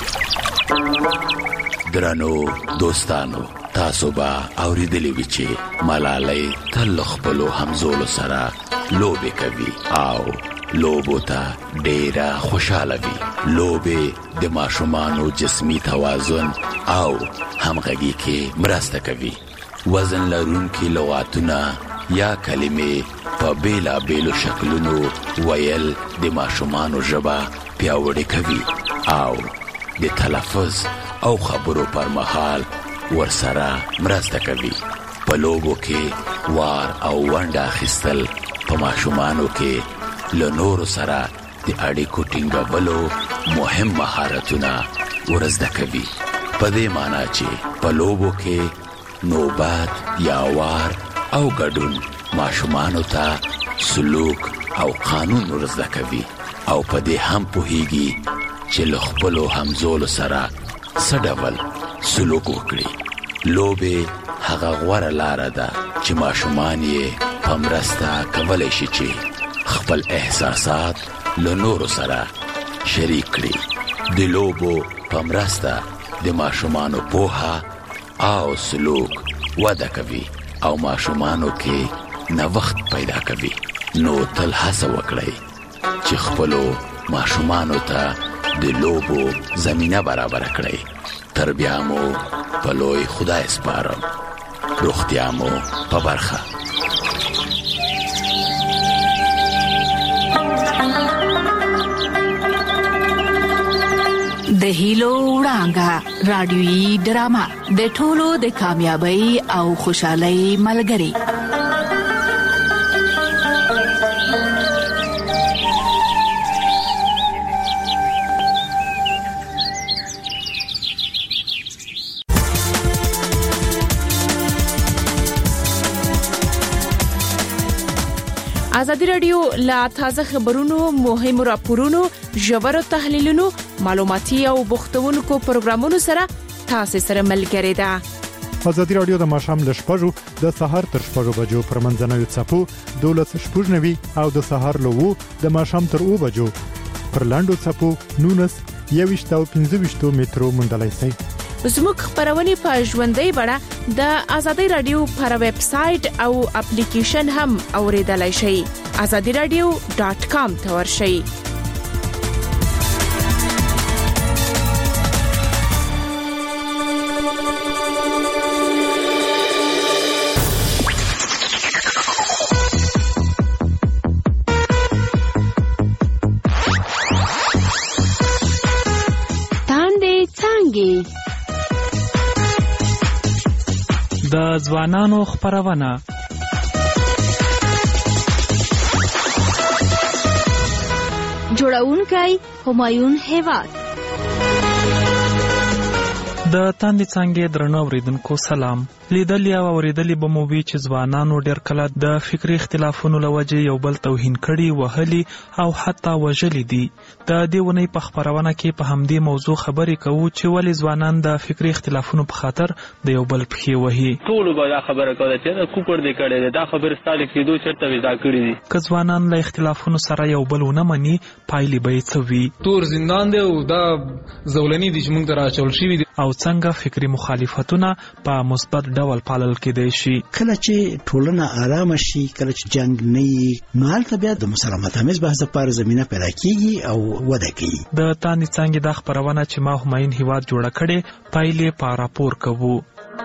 S5: درنو دوستانو تاسو به اوریدلی وي چې ملالۍ تل له خپلو همزولو سره لوبې کوي او لوبو ته ډېره خوشحاله وي لوبې د ماشومانو جسمي توازن او همغږي کې مرسته کوي وزن لرونکي لغاتونه یا کلمې په بیلابیلو شکلونو ویل د ماشومانو ژبه پیاوړې کوي او د تلفظ او خبرو پر مهال ورسره مرسته کوي په لوبو کې وار او ونډه اخیستل په ماشومانو کې له نورو سره د اړیکو ټینګولو مهم مهارتونه ورزده کوي په دې معنی چې په لوبو کې نوبت یا وار او ګډون ماشومانو ته سلوک او قانون ور زده کوي او په دې هم پوهیږي چې له خپلو همزولو سره څه ډول سلوک وکړي. لوبې هغه غوره لاره ده چې ماشومان یې په مرسته کولی شي چې خپل احساسات له نورو سره شریک کړي. د لوبو په مرسته د ماشومانو پوهه او سلوک وده کوي او ماشومانو کې نوښت پیدا کوي. نو تل هڅه وکړئ چې خپلو ماشومانو ته د لوبو زمینه برابر کړئ. تربیه مو په لوی خدای سپارم. روغتیا مو په برخه.
S4: د هیلو وړانګه رادیویي ډرامه د ټولو د کامیابی او خوشحالۍ ملګری.
S19: ازادي رادیو لا تازه خبرونو، مهم راپورونو، ژورو تحلیلونو، معلوماتي او بوختونکو پروګرامونو سره تاسو سره ملګری ده.
S20: ازادي رادیو د ماښام ل شپږو د سهار تر شپږو بجو پر منځنوي څپو دولس شپږ نوي او د سهار له وو د ماښام تر اوو بجو پر لاندو څپو نونس یويشت او پنځه ویشت مترو مندلای شي.
S19: زموږ خبرونه په ژوندۍ بڼه د ازادي رادیو پر ویب سټ او اپلیکیشن هم اوریدلای شئ. azadi radio dot com ته ورشئ.
S13: د ځوانانو خبرونه
S21: جوړونکی همایون هیواد.
S13: د تاندې څنګه درنو اوریدونکو سلام. لیدل یا اوریدل به مو وی چې ځوانانو ډېر کله د فکری اختلافونو لوجه یو بل توهین کړي، وهلي او حتی وژلي دي. د دې ونې په خبرونه کې په همدې موضوع خبرې کوو چې ولې ځوانان د فکری اختلافونو په خاطر د یو بل پښې وهي.
S22: ټول به دا خبره کوي چې کوپر دې کړي دا خبره ستاسو کېدو چرته وځا کړی دي.
S13: که ځوانان له اختلافونو سره یو بل ونه مني، پایلې به یې څه وي؟
S23: تور زندان دی او دا زولنی دي چې موږ ته راچول شوي دي.
S13: او څنګه فکری مخالفتونه په مثبت ډول پالل کېدای شي.
S24: کله چې ټولنه آرام شي، کله چې جنگ نه وي، نو هلته بیا د مسالمت آمیز بحث لپاره زمینه پیدا کیږي او وده کوي.
S13: د تاندې څنګه د خبرونه چې ما همایون هیواد جوړه کړي پایلې په راپور کوو.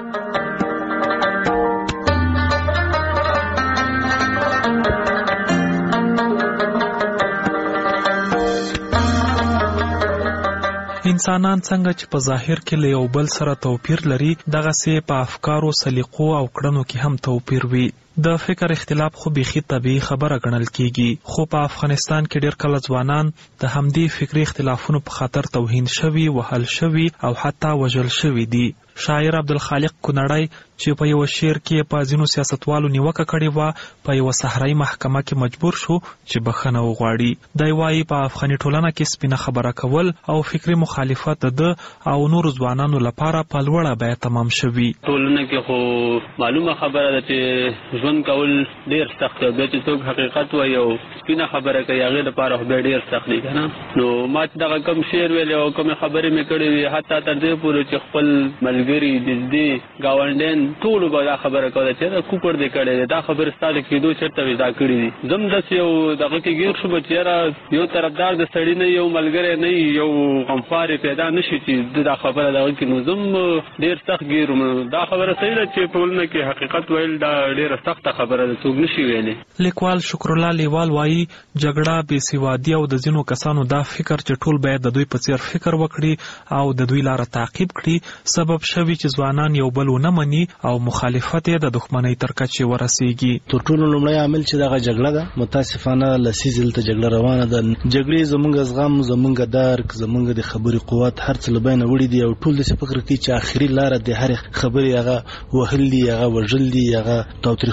S13: انسانان څنګه چې په ظاهر کې له یو بل سره توپیر لري، دغه سه په افکارو، سلیقو او کړنو کې هم توپیر وي. د فکر اختلاف خو بيخي طبيعي خبره ګڼل کیږي، خو په افغانستان کې ډېر کله ځوانان د همدې فکری اختلافونو په خاطر توهین شوي، وهل شوي او حتی وژل شوي دي. شاعر عبدالخالق کونړی چې په یو شعر کې په ځینو سیاستوالو نیوکه کړې و، په یو صحرایي محکمه کې مجبور شو چې بخښنه وغواړي. دی وايي په افغاني ټولنه کې سپینه خبره کول او فکری مخالفت د او نور ځوانانو لپاره په لوړه بیه تمام شوي.
S22: ټولنه کې خو معلومه خبره ده چې ژوند کول ډیر سخت دی، چې څوک حقیقت وایي او سپینه خبره کوي هغه لپاره خو ډیر سخت دی کنه. نو ما دغه کم شعر ویل او کوم خبرې مې کړې وي، حتی تر دې پورې چې خپل ملګری دې گاونډین ټول به دا خبره کوي چې کوپر دې کړي دا خبره ستاسو کېدو چرته وځا کړی دي. زم د یو دغه کې ګیر شو چې یو طرفدار د سړی نه یو ملګری نه یو غمخوار پیدا نشي چې دا خبره دغه کې نو زم ډیر سخت ګیروم. دا خبره صحیح ده چې ټولنه کې حقیقت ویل دا ډیره سخته خبره ده، څوک نشي ویلي.
S13: لیکوال شکر الله لیوال وایي جګړه، بې سوادي او د ځینو کسانو دا فکر چې ټول باید د دوی په څیر فکر وکړي او د دوی لاره تعقیب کړي سبب شوي چې ځوانان یو بل ونه مني او مخالفت یې د دښمنۍ تر کچې ورسیږي.
S25: تر ټولو لومړی عامل چې دغه جګړه ده، متاسفانه لسیزل ته جګړه روانه ده. جګړې زمونږ زغم، زمونږ درک، زمونږ د خبرې قوت هر څه له بینه وړي دي او ټول داسې فکر کوي چې آخري لاره د هرې خبرې هغه وهل دي، هغه وژل دي، هغه تاوتریخ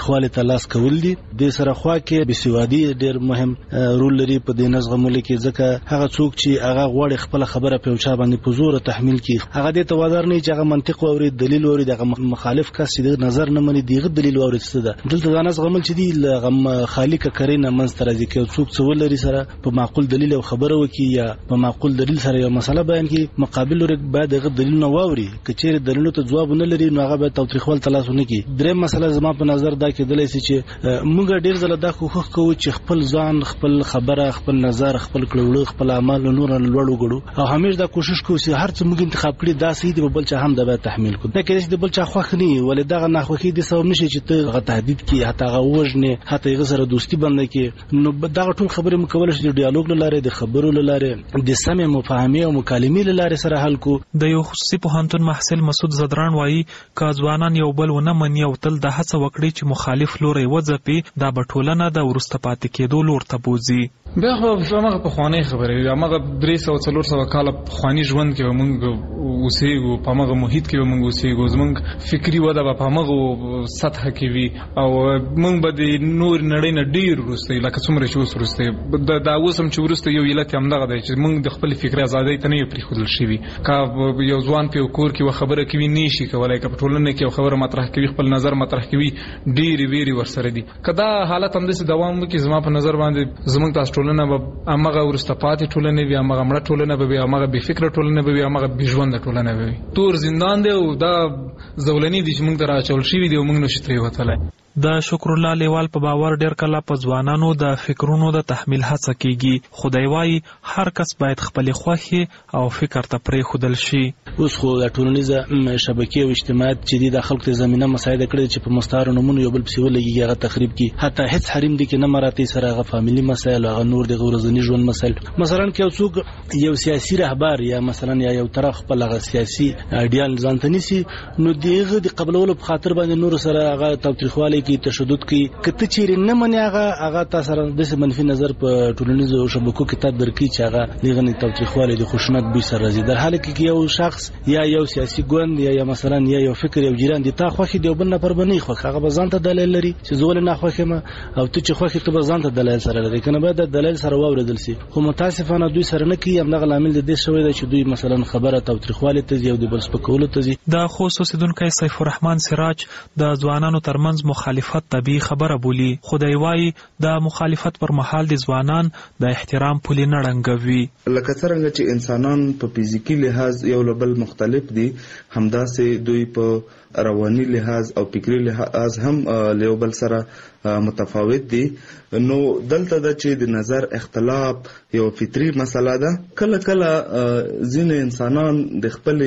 S25: تاوتریخوالي ته لاس کول دي. د سره خوا کې بسوادي ډېر مهم رول لري په دې نظمولو کې، ځکه هغه څوک چې هغه غواړي خپل خبره په چا باندې په زور تحمیل کړي، هغه دې ته وادار نه چې هغه منطق او دلیل او دغه مخالف کس چې نظر نه مني دیغه دلیل او څه ده. دلته دا نظم چې دی لغه خالق کرینه منستر ځکه یو څوک څول لري سره په معقول دلیل او خبره وکي یا په معقول دلیل سره یو مسله بیان کی، مقابل لري باید دغه دلیل نه واوري، کچېر دلیل ته جواب نه لري نو هغه به تاوتریخوال تلاسونه کی. درې مسله زما په نظر دا کېدلی سي چې موږ ډیر ځله دا کوښښ کوو چې خپل ځان، خپل خبره، خپل نظر، خپل کړو، خپل اعمال نور لوړ وګړو، او همیش دا کوشش کوو چې هر څه موږ انتخاب کړی دا صحیح دی، بل چا هم دا به تحمیل کو. دا کې چې بل چا خوښ نه ولې دغه ناخوښي دي سبب نشي چې ته غ تهدید کی، حتی غ وژنې، حتی غ سره دوستی باندې کې. نو دغه ټول خبرې مکول شي د ډیالوګ لاره، د خبرو لاره، د سمې مفاهمې او مکالمې لاره سره حل کو.
S1: د یو خصوصي پوهنتون محصل مسعود زدران وایي که ځوانان یو بل ونه مني او تل د هڅه وکړي چې مخالف لوري وځپي، دا به ټولنه د ورسته پاتې کېدو لور ته بوځي.
S23: بیا خو هغه پخوانۍ خبرې وي، هغه درې سوه څلور سوه کاله پخواني ژوند کې به موږ اوسېږو، په همغه محیط کې به موږ اوسېږو، زموږ فکري وده به په همغه سطحه کې وي او موږ به د نور نړۍ نه ډېر وروسته لکه څومره چې اوس وروسته دا اوس هم چې وروسته یو علت یې همدغه دی چې موږ د خپل فکري ازادۍ ته نه یو پرېښودل شوي. که یو ځوان په یو کور کې یوه خبره کوي نه شي کولی، که په ټولنه کې یو خبره مطرح کوي، خپل نظر مطرح کوي، ډېرې ویرې ورسره دي. که دا حالت همداسې دوام وکړي زما په نظر باندې زموږ تاسو ټولنه به همغه وروسته پاتې ټولنه وي، همغه مړه ټولنه به وي، همغه بې فکره ټولنه به وي، همغه بې ژونده ټولنه به وي. تور زندان دی او دا زولنې دي چې موږ ته راچول شوي دي او موږ نشو ترې وتلی.
S1: د شکر الله لیوال په باور ډیر کله په ځوانانو د فکرونو د تحمیل هڅه کیږي. خدای وایي هر کس باید خپل خوښي او فکر ته پرېښودل شي.
S25: اوس خو د ټولنیزه شبکې او اجتماعات چې دي د خلکو ته زمينه مساعده کړې چې په مستعار نمونه یو بل پسې ولګي، هغه تخریب کی. حتی هیڅ حریم دي کې نه مراتي سره هغه فاميلي مسایل او نور د غورزنی ژوند مسایل. مثلا کې یو څوک یو سیاسي رهبر یا مثلا یا یو طرف خپل هغه سیاسي ایډیال ځانته نیسي، نو دغه د قبلولو په خاطر باندې نور سره هغه تاوتریخوالی کی، تشدد کی. کته چیرې نه مني هغه هغه تاسو سره د منفي نظر په ټولنیزو شبکو کې تاب درکې چې هغه لغنی تاوتریخوالی د خشونت به سره راځي. در حال کې یو شخص یا یو سیاسي ګوند یا مثلا یا یو فکر یو جیران دي تا خوخي دی بل نه پر بنې خو هغه بزان ته دلیل لري چې زول نه خوخه ما او ته چې خوخي ته بزان ته دلیل سره لري، کنه به د دلیل سره واوریدل سي. خو متاسفانه دوی سره نه کوي. هم دغه عامل د دې شوی دی چې دوی مثلا خبره تاوتریخوالی ته یو د بل سپکولو ته زی.
S1: د خصوصي دونکو سیف الرحمن سراج د ځوانانو ترمنځ مخالفت طبي خبره بولی. خدای وایي د مخالفت پر مهال د ځوانان د احترام پولي نه ړنګوي.
S2: لکه څنګه چې انسانان په فزیکی لحاظ یو له بل مختلف دي، همداسې دوی په رواني لحاظ او فکری لحاظ هم له بل سره متفاوت دي. نو دلته د چې د نظر اختلاف یو فطري مسله ده. کله کله ځینې انسانان د خپل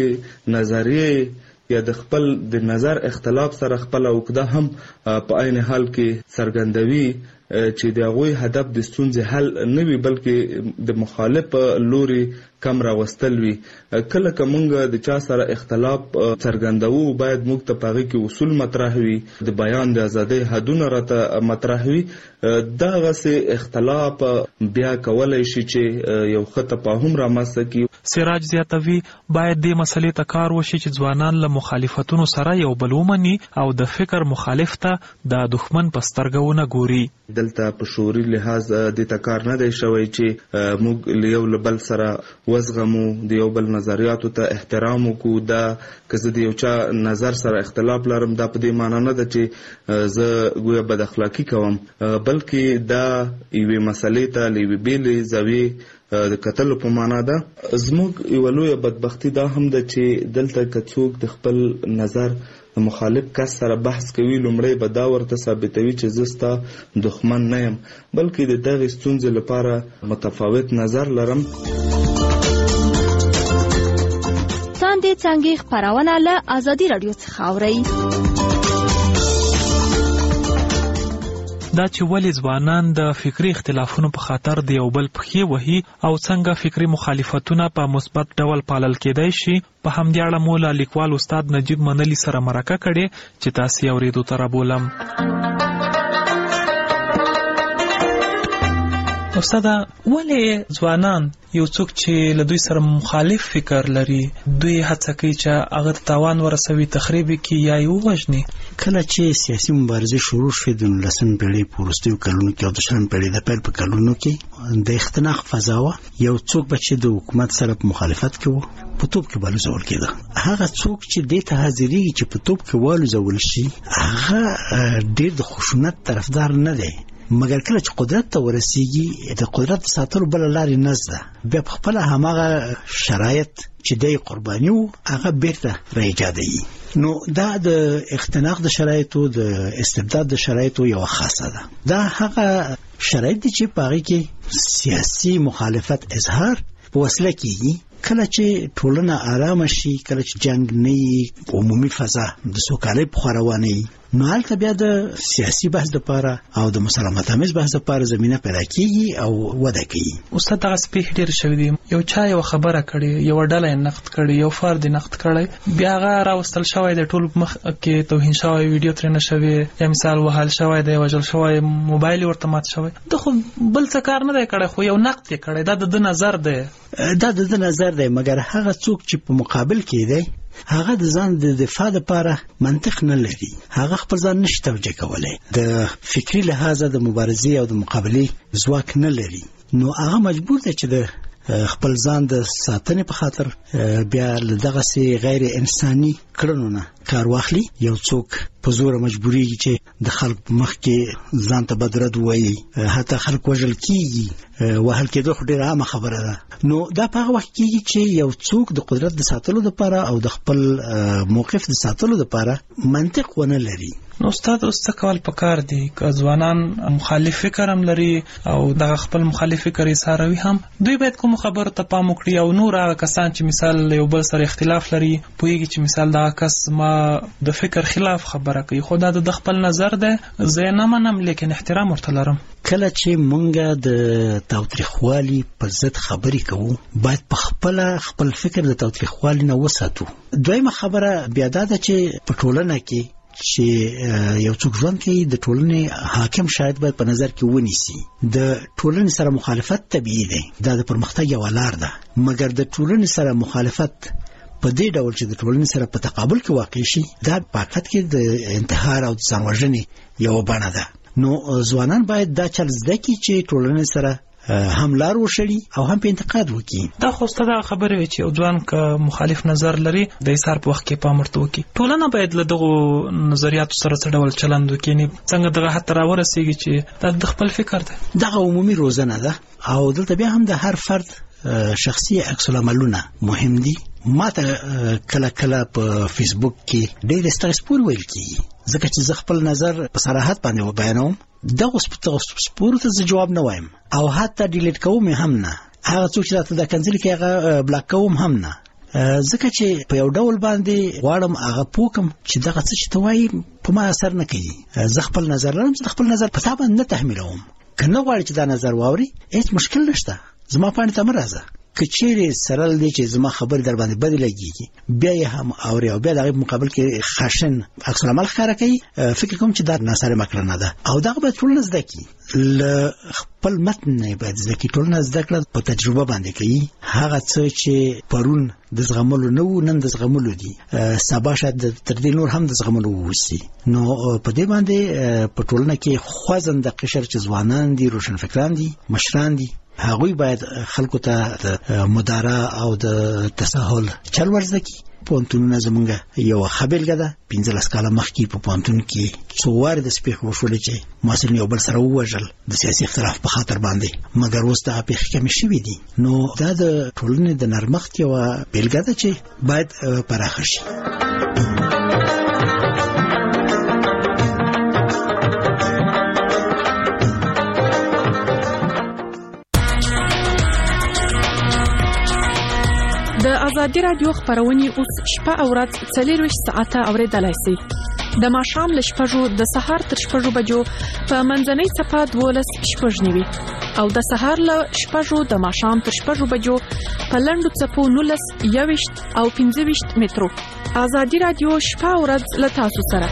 S2: نظریه یا د خپل د نظر اختلاف سره خپل عقده هم په عین حال کې څرګندوي چې د هغوی هدف د ستونزې حل نه وي بلکې د مخالف لوري کم راوستل وي. کله که موږ د چا سره اختلاف څرګندوو باید موږ ته په هغې کې اصول مطرح وي، د بیان د ازادۍ حدونه راته مطرح وي. دغسې اختلاف بیا کولی شي چې یو ښه تفاهم رامنځته کړي.
S1: سراج زیاتوي باید دې مسلې ته کار وشي چې ځوانان له مخالفتونو سره یو بل ومني او د فکر مخالف ته د دښمن په سترګه ونه ګوري.
S2: دلته په شعوري لحاظ دې ته کار نه دی شوی چې موږ له یو بل سره وزغمو، د یو بل نظریاتو ته احترام وکړو. دا که زه د یو چا نظر سره اختلاف لرم دا په دې معنا نه ده چې زه ګویا بد اخلاقي کوم، بلکې دا یوې مسلې ته له یوې بېلې زاویې د کتلو په معنا ده. زموږ یوه لویه بدبختي دا هم ده چې دلته که څوک د خپل نظر د مخالف کس سره بحث کوي لومړی به دا ورته ثابتوي چې زه ستا دښمن نه یم، بلکې د دغې ستونزې لپاره متفاوت نظر لرم.
S21: څاندې څانګې خپرونه له ازادي راډیو څخه اورئ.
S1: دا چې ولې ځوانان د فکري اختلافونو په خاطر د یو بل پښې وهي او څنګه فکري مخالفتونه په مثبت ډول پالل کېدای شي، په همدې اړه مو له لیکوال استاد نجیب منلي سره مرکه کړې چې تاسې یې اورېدو ته رابولم. استاد ولې ځوانان یو څوک چې له دوی سره مخالف فکر لري دوی هڅه کوي چې هغه تاوان ورسوي تخریب کی یا یو وژني؟
S24: کله چې سیاسي مبارزه شروع شوه د لسم پیړۍ په وروستیو کلونو کې او د شلم پیړۍ د پیل په کلونو کې د اختناق فضا و، یو څوک به چې د حکومت سره په مخالفت کې و په توپ کې بالوزول کېده. هغه څوک چې د ته حاضرېږي چې په توپ کې والوزول شي هغه ډېر د خشونت طرفدار نه دی، مګر کله چې قدرت ته ورسیږي د قدرت ساتلو بل لارې نشته، بیا په خپل هماغه شرایط چې د قرباني وو هغه بیرته راایجادوي. نو دا د اختناق د شرایطو د استبداد د شرایطو یو خاصه ده. دا هغه شرایط دي چې په هغه کې سیاسي مخالفت اظهار په وسیله کېږي. کله چې ټولنه آرام شي، کله چې جنگ نه عمومي فضا د سوکالۍ په خروانه نو هلته بیا د سیاسي بحث لپاره او د مسالمت آمیز بحث لپاره زمينه پیدا کیږي او وده کوي.
S1: استاد دغه سپیخ ډیر شوی دی، یو چا یو خبره کړي، یو ډله نقد کړي، یو فرد نقد کړي، بیا هغه راوستل شوی د ټول مخ کې توهین شوی، ویډیو ترنه شوی، یا مثال وهل شوی دی، وجل شوی، موبایل ورته مات شوی، د خو بل څه کار نه دی کړی، خو یو نقد یې کړی. دا د نظر دی،
S24: دا د نظر دی، مګر هغه څوک چې په مقابل کې دی هغه د ځان د دفاع لپاره منطق نه لري، هغه خپل ځان نشي توجیه کولای، د فکری لحاظه د مبارزې او د مقابله ځواک نه لري، نو هغه مجبور دی چې د خپل ځان د ساتنې په خاطر بیا دغه سي غیر انساني کړنو نه کار واخلي. یو څوک په زور مجبوريږي چې د خلک مخ کې ځان ته بدرد وایي، حتی خلک وژل کیږي، وهل کېدو خو ډېره عامه خبره ده. نو دا په هغه وخت کېږي چې یو څوک د قدرت د ساتلو لپاره او د خپل موقف د ساتلو لپاره منطق ونه لري.
S1: نو استاد اوس څه کول پکار دي که ځوانان مخالف فکر هم لري او د خپل مخالف فکر یې ساروي هم، دوی باید کوم خبر ته پام وکړي او نور هغه کسان چې مثال یو بل سره اختلاف لري پوهیږي چې مثال دا کس ما د فکر خلاف خبره کوي، خو دا د خپل نظر ده، زه نه منم لیکن احترام ورته لرم.
S24: کله چې مونږه د تاوتریخوالي په ضد خبرې کوو باید په خپل خپل فکر د تاوتریخوالي نه وساتو. دویمه خبره بیا دا ده چې په ټولنه کې چې یو څوک ژوند کوي د ټولنې حاکم شاید باید په نظر کې ونیسي. د ټولنې سره مخالفت طبیعي دی، دا د پرمختګ یو لار ده، مګر د ټولنې سره مخالفت په دې ډول چې د ټولنې سره په تقابل کې واقع شي دا په حقیقت کې د انتحار او د ځان وژنې یو بڼه ده. نو ځوانان باید دا چل زده کړي چې ټولنې سره هم لار وشړي او هم په انتقاد وکړي.
S1: دا خو ستاسو خبره وي چې یو ځوان که مخالف نظر لري د ایثار په وخت کې پام ورته وکړي. ټولنه باید له دغه نظریاتو سره څه ډول چلند وکړي، څنګه دغه حتی راورسیږي چې دا د خپل فکر ده.
S24: دغه عمومي روزنه ده او دلته بیا هم د هر فرد شخصي عکس العملونه مهم دي. ما ته کله کله په فیسبوک کې ډېر ستاسو ویل کیږي ځکه چې زه خپل نظر په صراحت باندې وبیانوم. دغه سپورو ته جواب نه وایم او حتی ډیلیټ کوم هم نه، هغه څوک چې راته دا کنسل کوي هغه بلاک کوم هم نه، ځکه چې په یو ډول باندې غواړم هغه پوکم چې دغه څه چې ته وایي په ما اثر نه کوي. زه خپل نظر لرم، زه خپل نظر په تا باندې نه تحمیلوم. که نه غواړي چې دا نظر واوري هیڅ مشکل نشته، زما پاڼې ته مه راځه. که چیرې سرل دی چې زما خبر در باندې بدې لګېږي بیا یې هم اوري او بیا د هغې په مقابل کې خشن عکس العمل ښکاره کوي، فکر کوم چې دا ناسمه کړنه ده او دغه باید ټولنه زده کړي. له خپل متن نه باید زده کړي، ټولنه زده کړه په تجربه باندې کوي. هغه څه چې پرون د زغملو نه وو نن د زغملو دي، سبا شاید تر دې نور هم د زغملو ووسي. نو په دې باندې په ټولنه کې خوځنده قشر چې ځوانان دي، روشنفکران دي، مشران دي، هغوی باید خلکو ته د مدارا او د تساهل چل ورزده کړي. پوهنتونونه زمونږ یو ښه بېلګه ده. پنځلس کاله مخکې په پوهنتون کې څو وارې د سپېښ وشولې چې محصلین یو بل سره ووژل د سیاسي اختلاف په خاطر باندې، مګر اوس دغه پېښې کمې شوي دي. نو دا د ټولنې د نرمښت یوه بېلګه ده چې باید پراخه شي.
S19: د ازادي رادیو خبرونه اوس شپه او ورځ څلور ساعته اوریدلای شئ. د ماښام له شپږو د سهار تر شپږو بجو په منځنۍ صفه دولس شپږ نیوي او د سهار له شپږو د ماښام تر شپږو بجو په لنډو څپو نولس یويشت او پنځه ویشت مترو. ازادي رادیو شپه او ورځ له تاسو سره.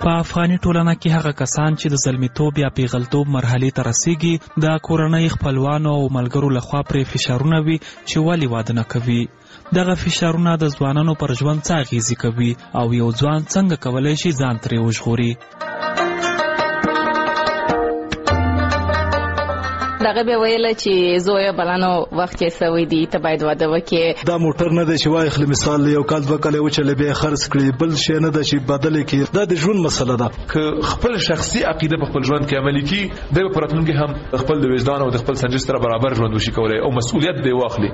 S1: په افغاني ټولنه کې هغه کسان چې د زلمیتوب یا پیغلتوب مرحلې ته رسیږي د کورنۍ خپلوانو او ملګرو لخوا پرې فشارونه وي چې ولې واده نه کوي. دغه فشارونه د ځوانانو پر ژوند څه اغیزې کوي او یو ځوان څنګه کولی شي ځان ترې وژغوري.
S3: دغه به ویل چې زویا بلانو وخت یې سوي دي ته باید واده وکړې.
S8: دا موټر نه دی چې وای خل مثال یو کال دوه کال وچلې به خرڅ کړي، بل شی نه دی چې بدل کړي. دا د ژوند مسله ده.
S10: که خپل شخصي عقیده په خپل ژوند کې عملي کړي د پراتونکو هم خپل د وجدان او د خپل سنجش سره برابر ژوند وشي کولای او مسؤلیت به واخلي.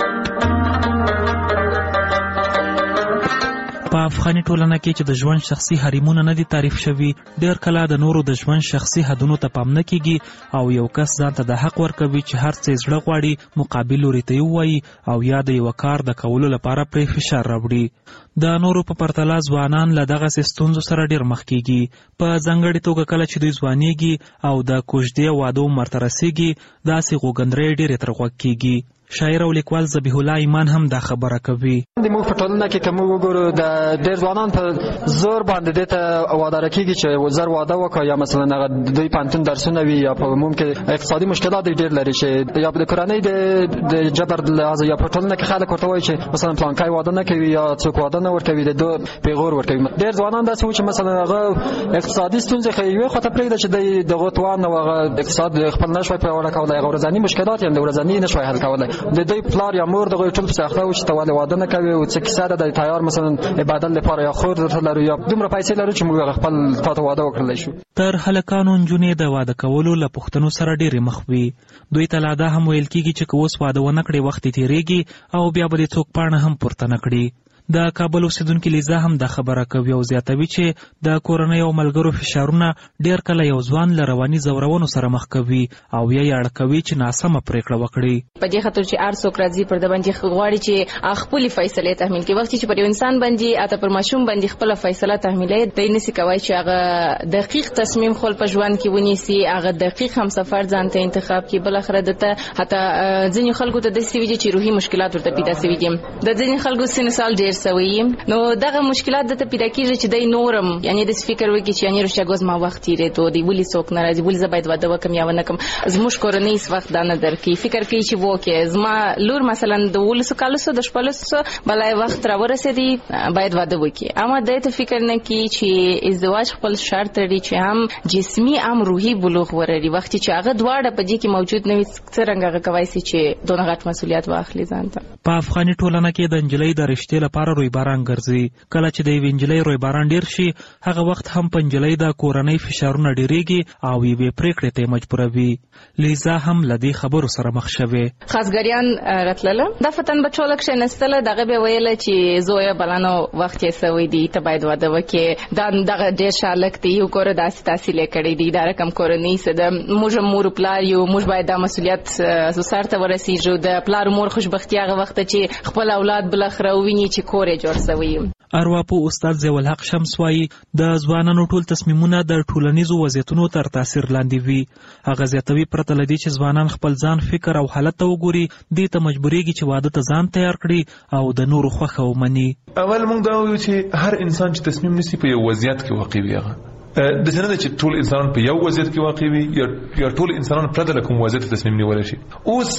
S1: په افغاني ټولنه کې چې د ژوند شخصي حریمونه نه دي تعریف شوي، ډېر کله د نورو د ژوند شخصي حدونو ته پام نه کیږي او یو کس ځان ته د حق ورکوي چې هر څه زړه غواړي مقابل لوري ته ووایي او یا د یو کار د کولو لپاره پرې فشار راوړي. د نورو په پرتله ځوانان له دغسې ستونزو سره ډېر مخ کیږي. په ځانګړې توګه کله چې دوی ځوانیږي او د کوژدې واده عمر ته رسیږي داسې غوږندرۍ ډېرې تر غوږ کیږي. شاعر او لیکوال ذبیح الله ایمان هم دا خبره کوي.
S11: د موږ په ټولنه کې کوم وګورو د ډېر ځوانان په زور باندې دته واده کیږي چې زر واده وکړي یا مثلا هغه دوی پانتون درسونه وي یا په عموم کې اقتصادي مشکلات ډېر لري چې یا د کورنۍ د د جبر لحاظ یا په ټولنه کې خلک ورته وایي چې مثلا پلانکای واده نه کوي یا څوک واده نه ورکوي د دوه پیغور ورکوي. ډېر ځوانان داسې و چې مثلا هغه اقتصادي ستونزې خو یو خاطر پرېږده چې د دغه توان او هغه اقتصاد خپل نشوي پیاوړی کولای، هغه ورځني مشکلات یې د ورځني نشوي حل کولای. د دوی پلار یا مور دغه ټول څخه او چې تواله واده نه کوي او څه کیسه ده د تیار مثلا عبادت لپاره یا خور درته لري یا دومره پیسې لري چې موږ خپل تاسو واده وکړلی شو.
S1: تر هلکانو نجونې د واده کولو له پوښتنو سره ډېرې مخ وي. دوی ته لا دا هم ویل کېږي چې که اوس واده ونه کړې وخت یې تېرېږي او بیا به دې څوک پاڼه هم پورته نه کړي. د کابل اوسیدونکي لیزا هم دا خبره کوي او زیاتوي چې د کورنۍ او ملګرو فشارونه ډېر کله یو ځوان له رواني ځورونو سره مخ کوي او یا یې اړه کوي چې ناسمه پرېکړه وکړي.
S3: په دې خاطر چې هر څوک راځي پر د باندې غواړي چې خپل فیصله تحمیل کړي. وخت چې پر یو انسان باندې اته پر ماشوم باندې خپل فیصله تحمیلوي د نسی کوي چې هغه دقیق تصمیم خپل په ژوند کې ونیسي، هغه دقیق هم سفر ځان ته انتخاب کړي. بل اخر دته حتی ځینې خلکو ته د سوي چې روحي مشکلات ورته پیدا سوي دي. د ځینې خلکو سن سال ډېر سوي نو دغه مشکلات د ته پیدا کیږي چې د نورم یعنی د فکر وکړي چې یعنی رښتیا ګوز ما وخت یې ته دی ولې څوک ناراضي ولې زه باید واده وکم یا ونه کوم زموږ کورنۍ هیڅ وخت دا نه درکې فکر کوي چې وکه زما لور مثلا د ولسو کالسو د شپلسو بلای وخت را ورسېدي باید واده وکړي. اما د ته فکر نه کوي چې ازدواج خپل شرط لري چې هم جسمي هم روحي بلوغ ورري. وخت چې هغه دواړه په دې کې موجود نه وي څنګه هغه کوي چې دونه غټ مسولیت واخلي ځان ته.
S1: په افغاني ټولنه کې د انجلۍ د رشتې لپاره روی باران ګرځي. کله چې د یوې نجلۍ روی باران ډېر شي هغه وخت هم په نجلۍ د کورنۍ فشارونه ډېرېږي او یوې پرېکړې ته یې مجبوروي. لیزا هم له دې خبرو سره مخ شوې.
S3: خاصګریان راتلله د فتن بچو لک شنستله دغه به ویل چې زویا بلانو وخت یې سوي دي ته باید واده وکړې. دا دغه ډېر شالک دی یو کور داسې تحصیل کړی دی دا رقم کورنۍ سده موږ مور پلار یو موږ باید دا مسولیت سر ته ورسیږو. د پلار مور خوشبختي هغه وخت چې خپل اولاد بل اخره ویني چې کور یې جوړ سوی.
S1: ارواپو استاد زیول حق شمس وایي د ځوانانو ټول تصمیمونه د ټولنیزو وضعیتونو تر تاثیر لاندې وي. هغه زیاتوي پرته له دې چې ځوانان خپل ځان فکر او حالت ته وګوري دې ته مجبورېږي چې واده ته ځان تیار کړي او د نورو خوښه ومني.
S10: اول موږ دا وایو چې هر انسان چې تصمیم نیسي په یو وضعیت کې واقع وي. هغه د څه نه ده چې ټول انسانان په یو وضعیت کې واقع وي یا یا ټول انسانان پرته له کوم وضعیت تصمیم نیولی شي. اوس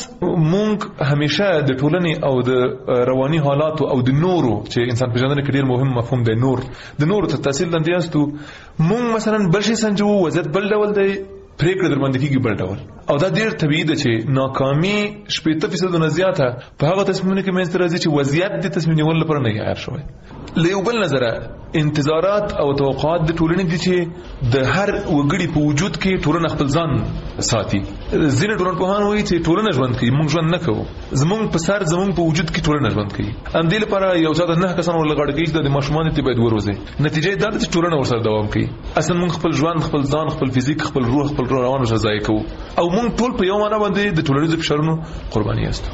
S10: موږ همیشه د ټولنې او د رواني حالاتو او د نورو چې انسان پېژندنه کې ډېر مهم مفهوم دی نور د نورو تر تاثیر لاندې یاستو. موږ مثلا بل شي سنجو وضعیت بل ډول دی پریکړه در باندې کیږي بل ډول او دا ډېر طبیعي ده چې ناکامي شپېته فیصد نه زیاته په هغه تصمیمونو کې منځته راځي چې وضعیت د تصمیم نیولو لپاره نه عیار شوی. له یو بل نظره انتظارات او توقعات د ټولنې دي چې د هر وګړي په وجود کې ټولنه خپل ځان ساتي. ځینې ټولنپوهان وایي چې ټولنه ژوند کوي موږ ژوند نه کوو. زموږ په سر زموږ په وجود کې ټولنه ژوند کوي. همدې لپاره یو څه د نه کسانو ولغړ کېږي د ماشومان ته باید وروزي. نتیجه دا ده چې ټولنه ورسره دوام کوي. اصلا موږ خپل ژوند خپل ځان خپل فزیک خپل روح خپل روان ورسره ځای کوو او موږ ټول په یو معنا باندې د ټولنیزو فشارونو قرباني یاستو.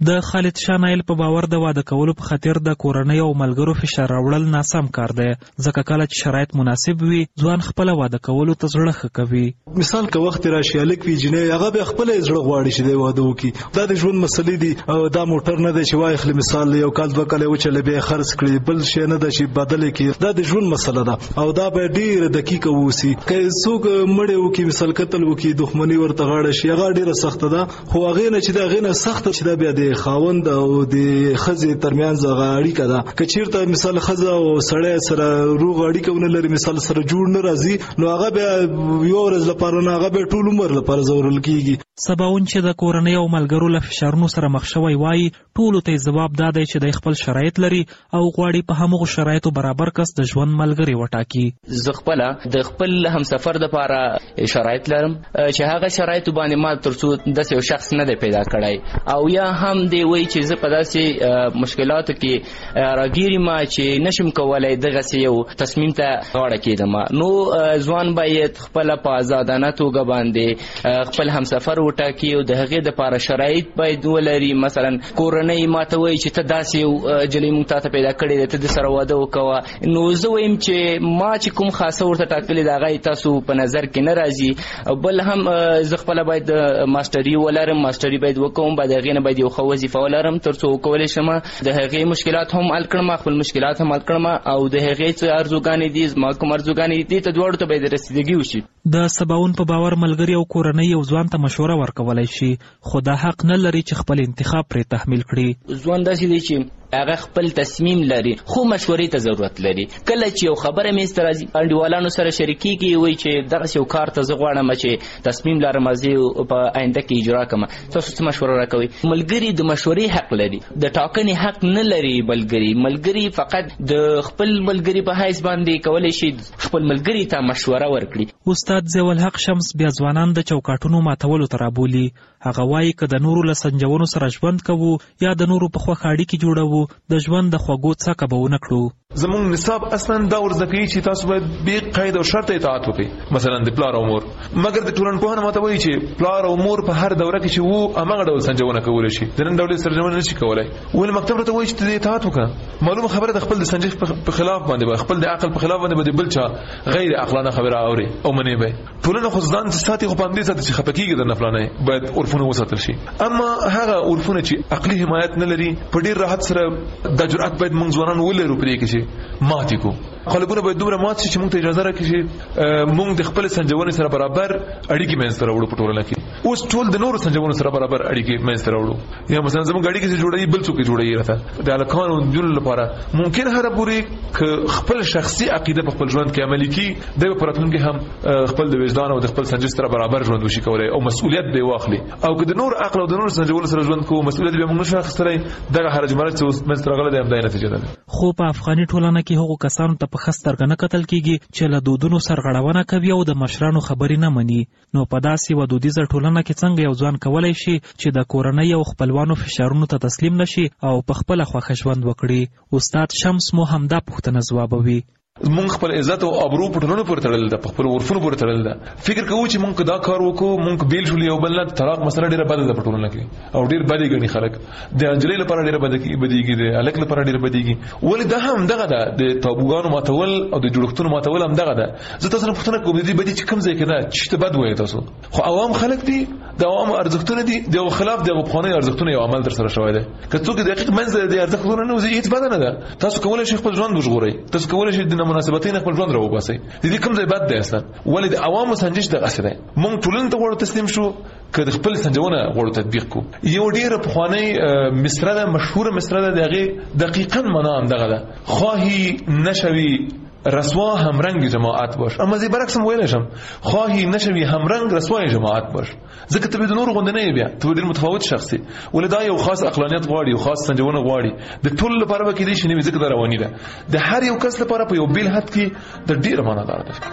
S1: د خالد شاه نایل په باور د واده کولو په خاطر د کورنۍ او ملګرو فشار راوړل ناسم کار دی، ځکه کله چې شرایط مناسب وي ځوان خپل واده کولو ته زړه ښه کوي.
S8: مثال که وخت راشي الک وی جنې هغه به خپل زړه غواړي چې دی واده وکړي. دا د ژوند مسلې دي او دا موټر نه دی چې وای خل مثال یو کال دوه کال وچلې به خرڅ کړي، بل شي نه د شي بدل کړي. دا د ژوند مسله ده او دا به ډیر دقیق ووسی. که څوک مړ وکړي مثال قتل وکړي دښمنی ورته غاړه شي هغه ډیره سخت ده، خو هغه نه چې دا غینه سخت چې دا بیا د خاوند او د خزې ترمنځ اړیکه ده. که چیرته مثال خزه او سړی سره روغ اړیکه ونه لري مثال سره جوړ نه راځي نو هغه بیا یو ورځ لپاره نه هغه به ټول عمر لپاره زورل کیږي.
S1: سباون چې د کورنۍ او ملګرو له فشارونو سره مخ شوی وای ټولو ته جواب دادی چې د خپل شرایط لري او غواړي په همغو شرایطو برابر کس د ژوند ملګری وټاکي.
S7: زه خپل د خپل همسفر د لپاره شرایط لرم چې هغه شرایط باندې ما ترڅو د یو شخص نه دی پیدا کړی او یا هم دی وای چې زه په داسې مشکلاتو کې راګیرم چې نشم کولای دغه یو تصمیم ته غاړه کېدم. نو ځوان باید خپل په آزادانه توګه باندې خپل همسفر وټاکي او د هغې دپاره شرایط باید ولري. مثلا کورنۍ ماته وایي چې ته داسې یو جلۍ موږ تا ته پیدا کړې ده ته د سره واده وکوه، نو زه وایم چې ما چې کوم خاصه ورته ټاکلې ده هغه تاسو په نظر کې نه راځي. بل هم زه خپله باید ماسټري ولرم، ماسټري باید وکوم، باید هغې نه باید یو ښه وظیفه ولرم تر څو وکولی شم د هغې مشکلات هم حل کړم، خپل مشکلات هم حل کړم او د هغې څه ارزوګانې دي زما کوم ارزوګانې دي ته دواړو ته باید رسیدګي وشي.
S1: د سباون په باور ملګری او کورنۍ یو ځوان ته مشوره ورکولای شي خو دا حق نه لري چې خپل انتخاب پرې تحمیل کړي.
S7: ځوان داسې دی چې هغه خپل تصمیم لري خو مشورې ته ضرورت لري. کله چې یو خبره میز ته راځي انډیوالانو سره شریکېږي وایي چې دغسې یو کار ته زه غواړم چې تصمیم لرم زه په آینده کې اجرا کړم، تاسو څه مشوره راکوئ؟ ملګري د مشورې حق لري، د ټاکنې حق نه لري. ملګري ملګري فقط د خپل ملګري په حیث باندې کولی شي خپل ملګري ته مشوره ورکړي.
S1: استاد ضیاءالحق شمس بیا ځوانان د چوکاټونو ماتولو ته رابولي. هغه وایي که د نورو له سنجونو سره ژوند کوو یا د نورو په خوښه اړیکې جوړوو د ژوند د خوږو څکه به ونه کړو.
S10: زمونږ نصاب اصلا دا ورزده کوي چې تاسو باید بې قید او شرط اطاعت وکړئ، مثلا د پلار او مور. مګر د ټولنپوهنه ماته وایي چې پلار او مور په هر دوره کې چې وو هماغه ډول سنجونه کولی شي، د نن ډول سنجونه نشي کولی. ولې مکتب راته وایي چې ته اطاعت وکړه. معلومه خبره د خپل د سنجش په خلاف باندې به خپل د عقل په خلاف باندې به بل چا غیر عقلانه خبره اوري او منې به. ټولنه خو ځان ساتي خو پام دې ساتي چې خپه کېږي د نفلانه باید عرفونه وساتل شي. اما هغه عرفونه چې عقلي حمایت نه لري په ډیر راحت سره د جرأت باید موږ ځوانان ولرو پرې کې چې ماتې کو. خلکونه باید دومره مات شي چې موږ ته اجازه راکړي چې موږ د خپل سنجونې سره برابر اړیکې منځته راوړو په ټولنه کې. اوس ټول د نورو سنجونو سره برابر اړیکې منځته راوړو. یا مثلا زموږ اړیکې چې جوړوي بل څوک جوړوي راته د هلکانو نجونو لپاره ممکن هر پورې که خپل شخصي عقیده په خپل ژوند کې عملي کړي دی په راتلونکي هم خپل د وجدان او د خپل سنجش سره برابر ژوند وشي کولی او مسؤلیت به واخلي. او که د نور عقل او د نور سنجونو سره ژوند کوو مسؤلیت به موږ نشو اخیستلی. دغه حرج مرج چې منځته راغلی دی همدا نتیجه ده.
S1: خو په افغاني ټولنه کې هغو کسانو ته په ښه سترګه نه کتل کېږي چې له دودونو سرغړونه کوي او د مشرانو خبرې نه مني. نو په داسې یوه دودیزه ټولنه کې څنګه یو ځوان کولی شي چې د کورنۍ او خپلوانو فشارونو ته تسلیم نشي او په خپله خوښه ژوند وکړي؟ استاد شمس مو همدا پوښتنه ځوابوي.
S10: مونږ خپل عزت او ابرو په ټولنو پورې تړل ده، په خپل عرفونو پورې تړل ده. فکر کوو چې مونږ دا کار وکړو مونږ بیل شول یو بل نه. طلاق مسله ډیره بده ده په ټولنه کې او ډیر بدی ګڼي خلک. د انجلۍ لپاره ډیره بدیږي، د الک لپاره ډیره بدیږي. ولې دا هم دغه ده د تابوګانو ماتول او د جوړښتونو ماتول هم دغه ده. زه تاسو نه پوښتنه کوم دي بدی چې کوم ځای کې ده چې ته بد وایې تاسو خو عوام خلک دي د عوام ارزښتونه دي د خلاف د غوښنې ارزښتونه یو عمل در سره شوی دی. که څوک دقیق منځ د ارزښتونه نه وزي هیڅ بد نه ده. تاسو کولای شئ خپل ژوند وژغورئ، تاسو کولای شئ د مناسبتین خپل ژوند راو باسي. د دې کوم ځای بد دی اصلا. ولې د عوامو سنجش دغه څه دی. مونږ ټولنه ته غوړو تسلیم شو که د خپل سنجونه غوړو تطبیق کو. یو ډیره پخوانی مصره ده، مشهوره مصره ده، دغه دقیقاً معنا هم دغه ده: خواهی نشوی رسوا همرنگ جماعت باش. اما زی برعکس هم ویل شم خواهی نشوی همرنگ رسوای جماعت باش. ځکه ته به د نور غوندې نه بیا ته ډیر متفاوت شخصي. ولدا یو خاص عقلانیت غواړي او خاص سنجونه غواړي. د ټول لپاره به کې دي شنه ځکه دا رواني ده. د هر یو کس لپاره په یو بیل حد کې د ډیر معنا دار ده.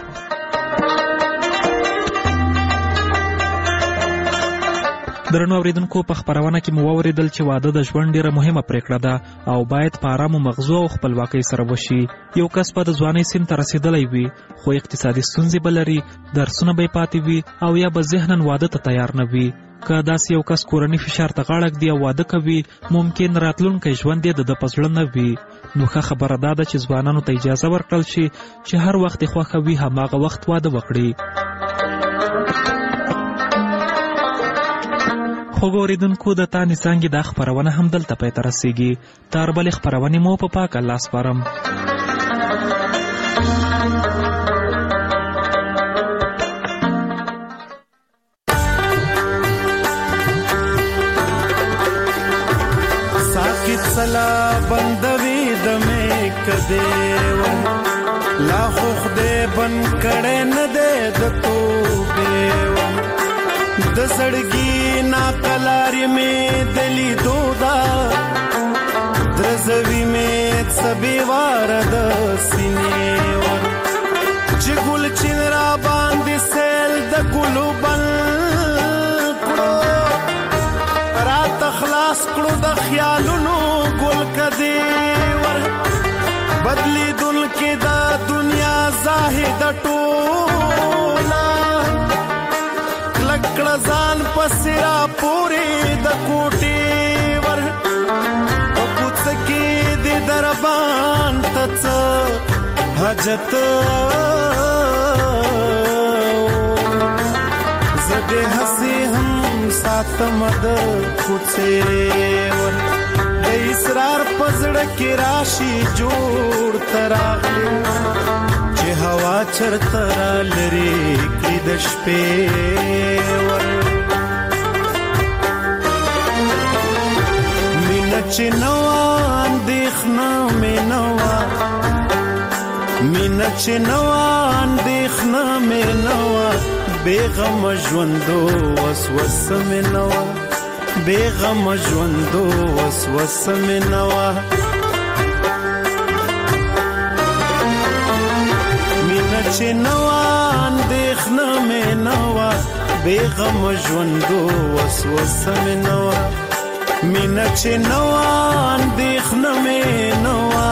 S1: درنو اوریدونکو په خبرونه کې مو واوریدل چې واده د ژوند ډیره مهمه پریکړه ده او باید په آرامو مغزو او خپلواکۍ سره وشي. یو کس په د ځوانۍ سن ته رسیدلی وي خو اقتصادي ستونزې به لري، درسونه به یې پاتې وي او یا به ذهناً واده ته تیار نه وي. که داسې یو کس کورني فشار ته غاړه ږدي او واده کوي، ممکن راتلونکی ژوند یې د ده په زړه نه وي. نو ښه خبره دا ده چې ځوانانو ته اجازه ورکړل شي چې هر وخت یې خوښه وي هماغه وخت واده وکړي. خوږ اوریدونکو، د تا نڅانګې دا خپرونه هم دلته پای ته رسیږي. تر بلې خپرونې مو په پاک الله سپارم.
S9: ساکت سلا بندوي د مې کدیو لا خو خدای بن کړه نه دې د توبه د سړګي نا کلاري مې دلی دودا درزوي مې سبي وار د سینې ور چې ګل چنرا باندې سیل د ګلو بل کړو رات خلاص کړو د خیالونو ګل کدي ور بدلی دل کې دا دنیا زاهد ټولا لکړه ځان پسرا پوری د کوټي ور او کوڅ کې د دربان تڅ حاجت زده هسي هم ساتم د کوڅه ور د اسرار پزړه کې راشي جوړ تراغلي چې هوا چرته را لري کې د شپې ور مینه چې نوا اندېښنه مې نوا مینه چې نوا اندېښنه مې نوا بېغم ژوندو وسوسه مې نوا بېغم ژوندو وسوسه مې نوا مینه چې نوا اندېښنه مې نوا بېغم ژوندو وسوسه مې نوا مینه چې نوا اندېښنه مې نوا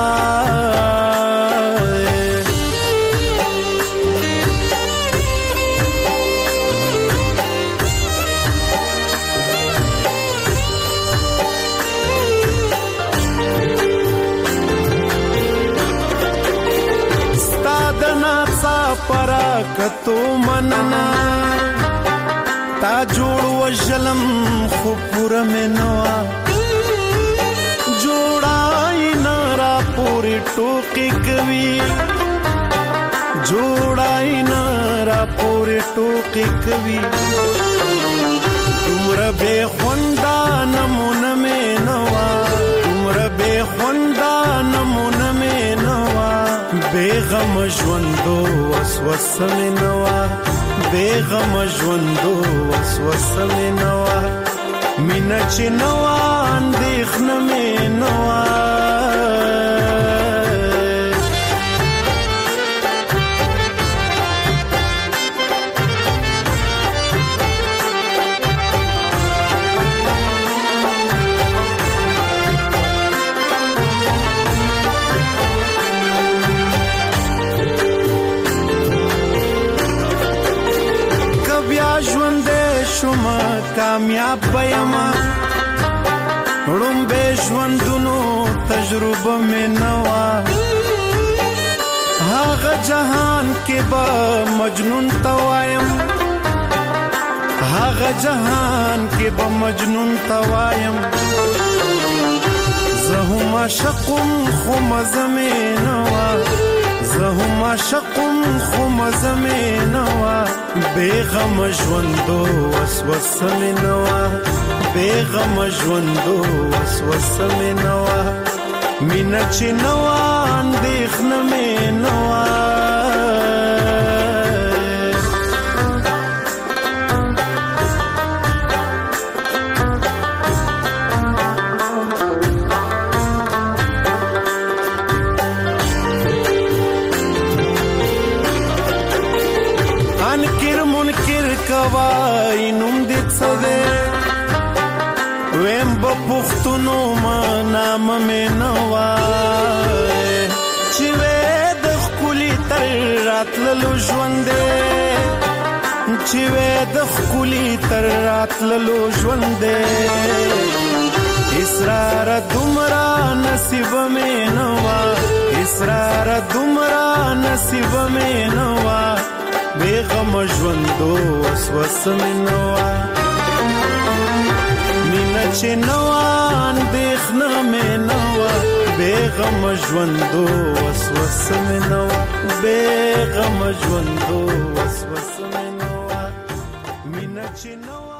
S9: پرا کتو مننا تا جوړ وجلم خو پورا مې نوا جوړای نارا پوری ټوکی کوي جوړای نارا پوری ټوکی کوي تمره به خوندا نمونه مې نوا تمره به خوندا نمونه مې نوا بېغم ژوندو وسوسه مې نوا بېغم ژوندو وسوسه مې نوا مینه چې نوا اندېښنه مې نوا شما کامیاب بیما رومبه ژوندونو تجربه مې نوا هغه جهان کې به مجنون توایم هغه جهان کې به مجنون توایم زه هم عاشقم خو مزه مې نوا زه هم عاشقم خو مزه مې نوا بېغم ژوندو وسوسه مې نوا بېغم ژوندو وسوسه مې نوا مینه چې نوا اندېښنه مې نوا کوای نوم دې څه دی نام مې نوا چې وې د خولي تر راتللو ژوندې چې وې د خولي تر راتللو ژوندې اسرار دومره نصیب مې نوا اسرار دومره نصیب مې نوا بیغم ژوندو وسوس مې نوا مینا چې نوا اندېښنه مې نوا بیغم ژوندو وسوس مې نوا بیغم ژوندو وسوس مې نوا مینا چې نوا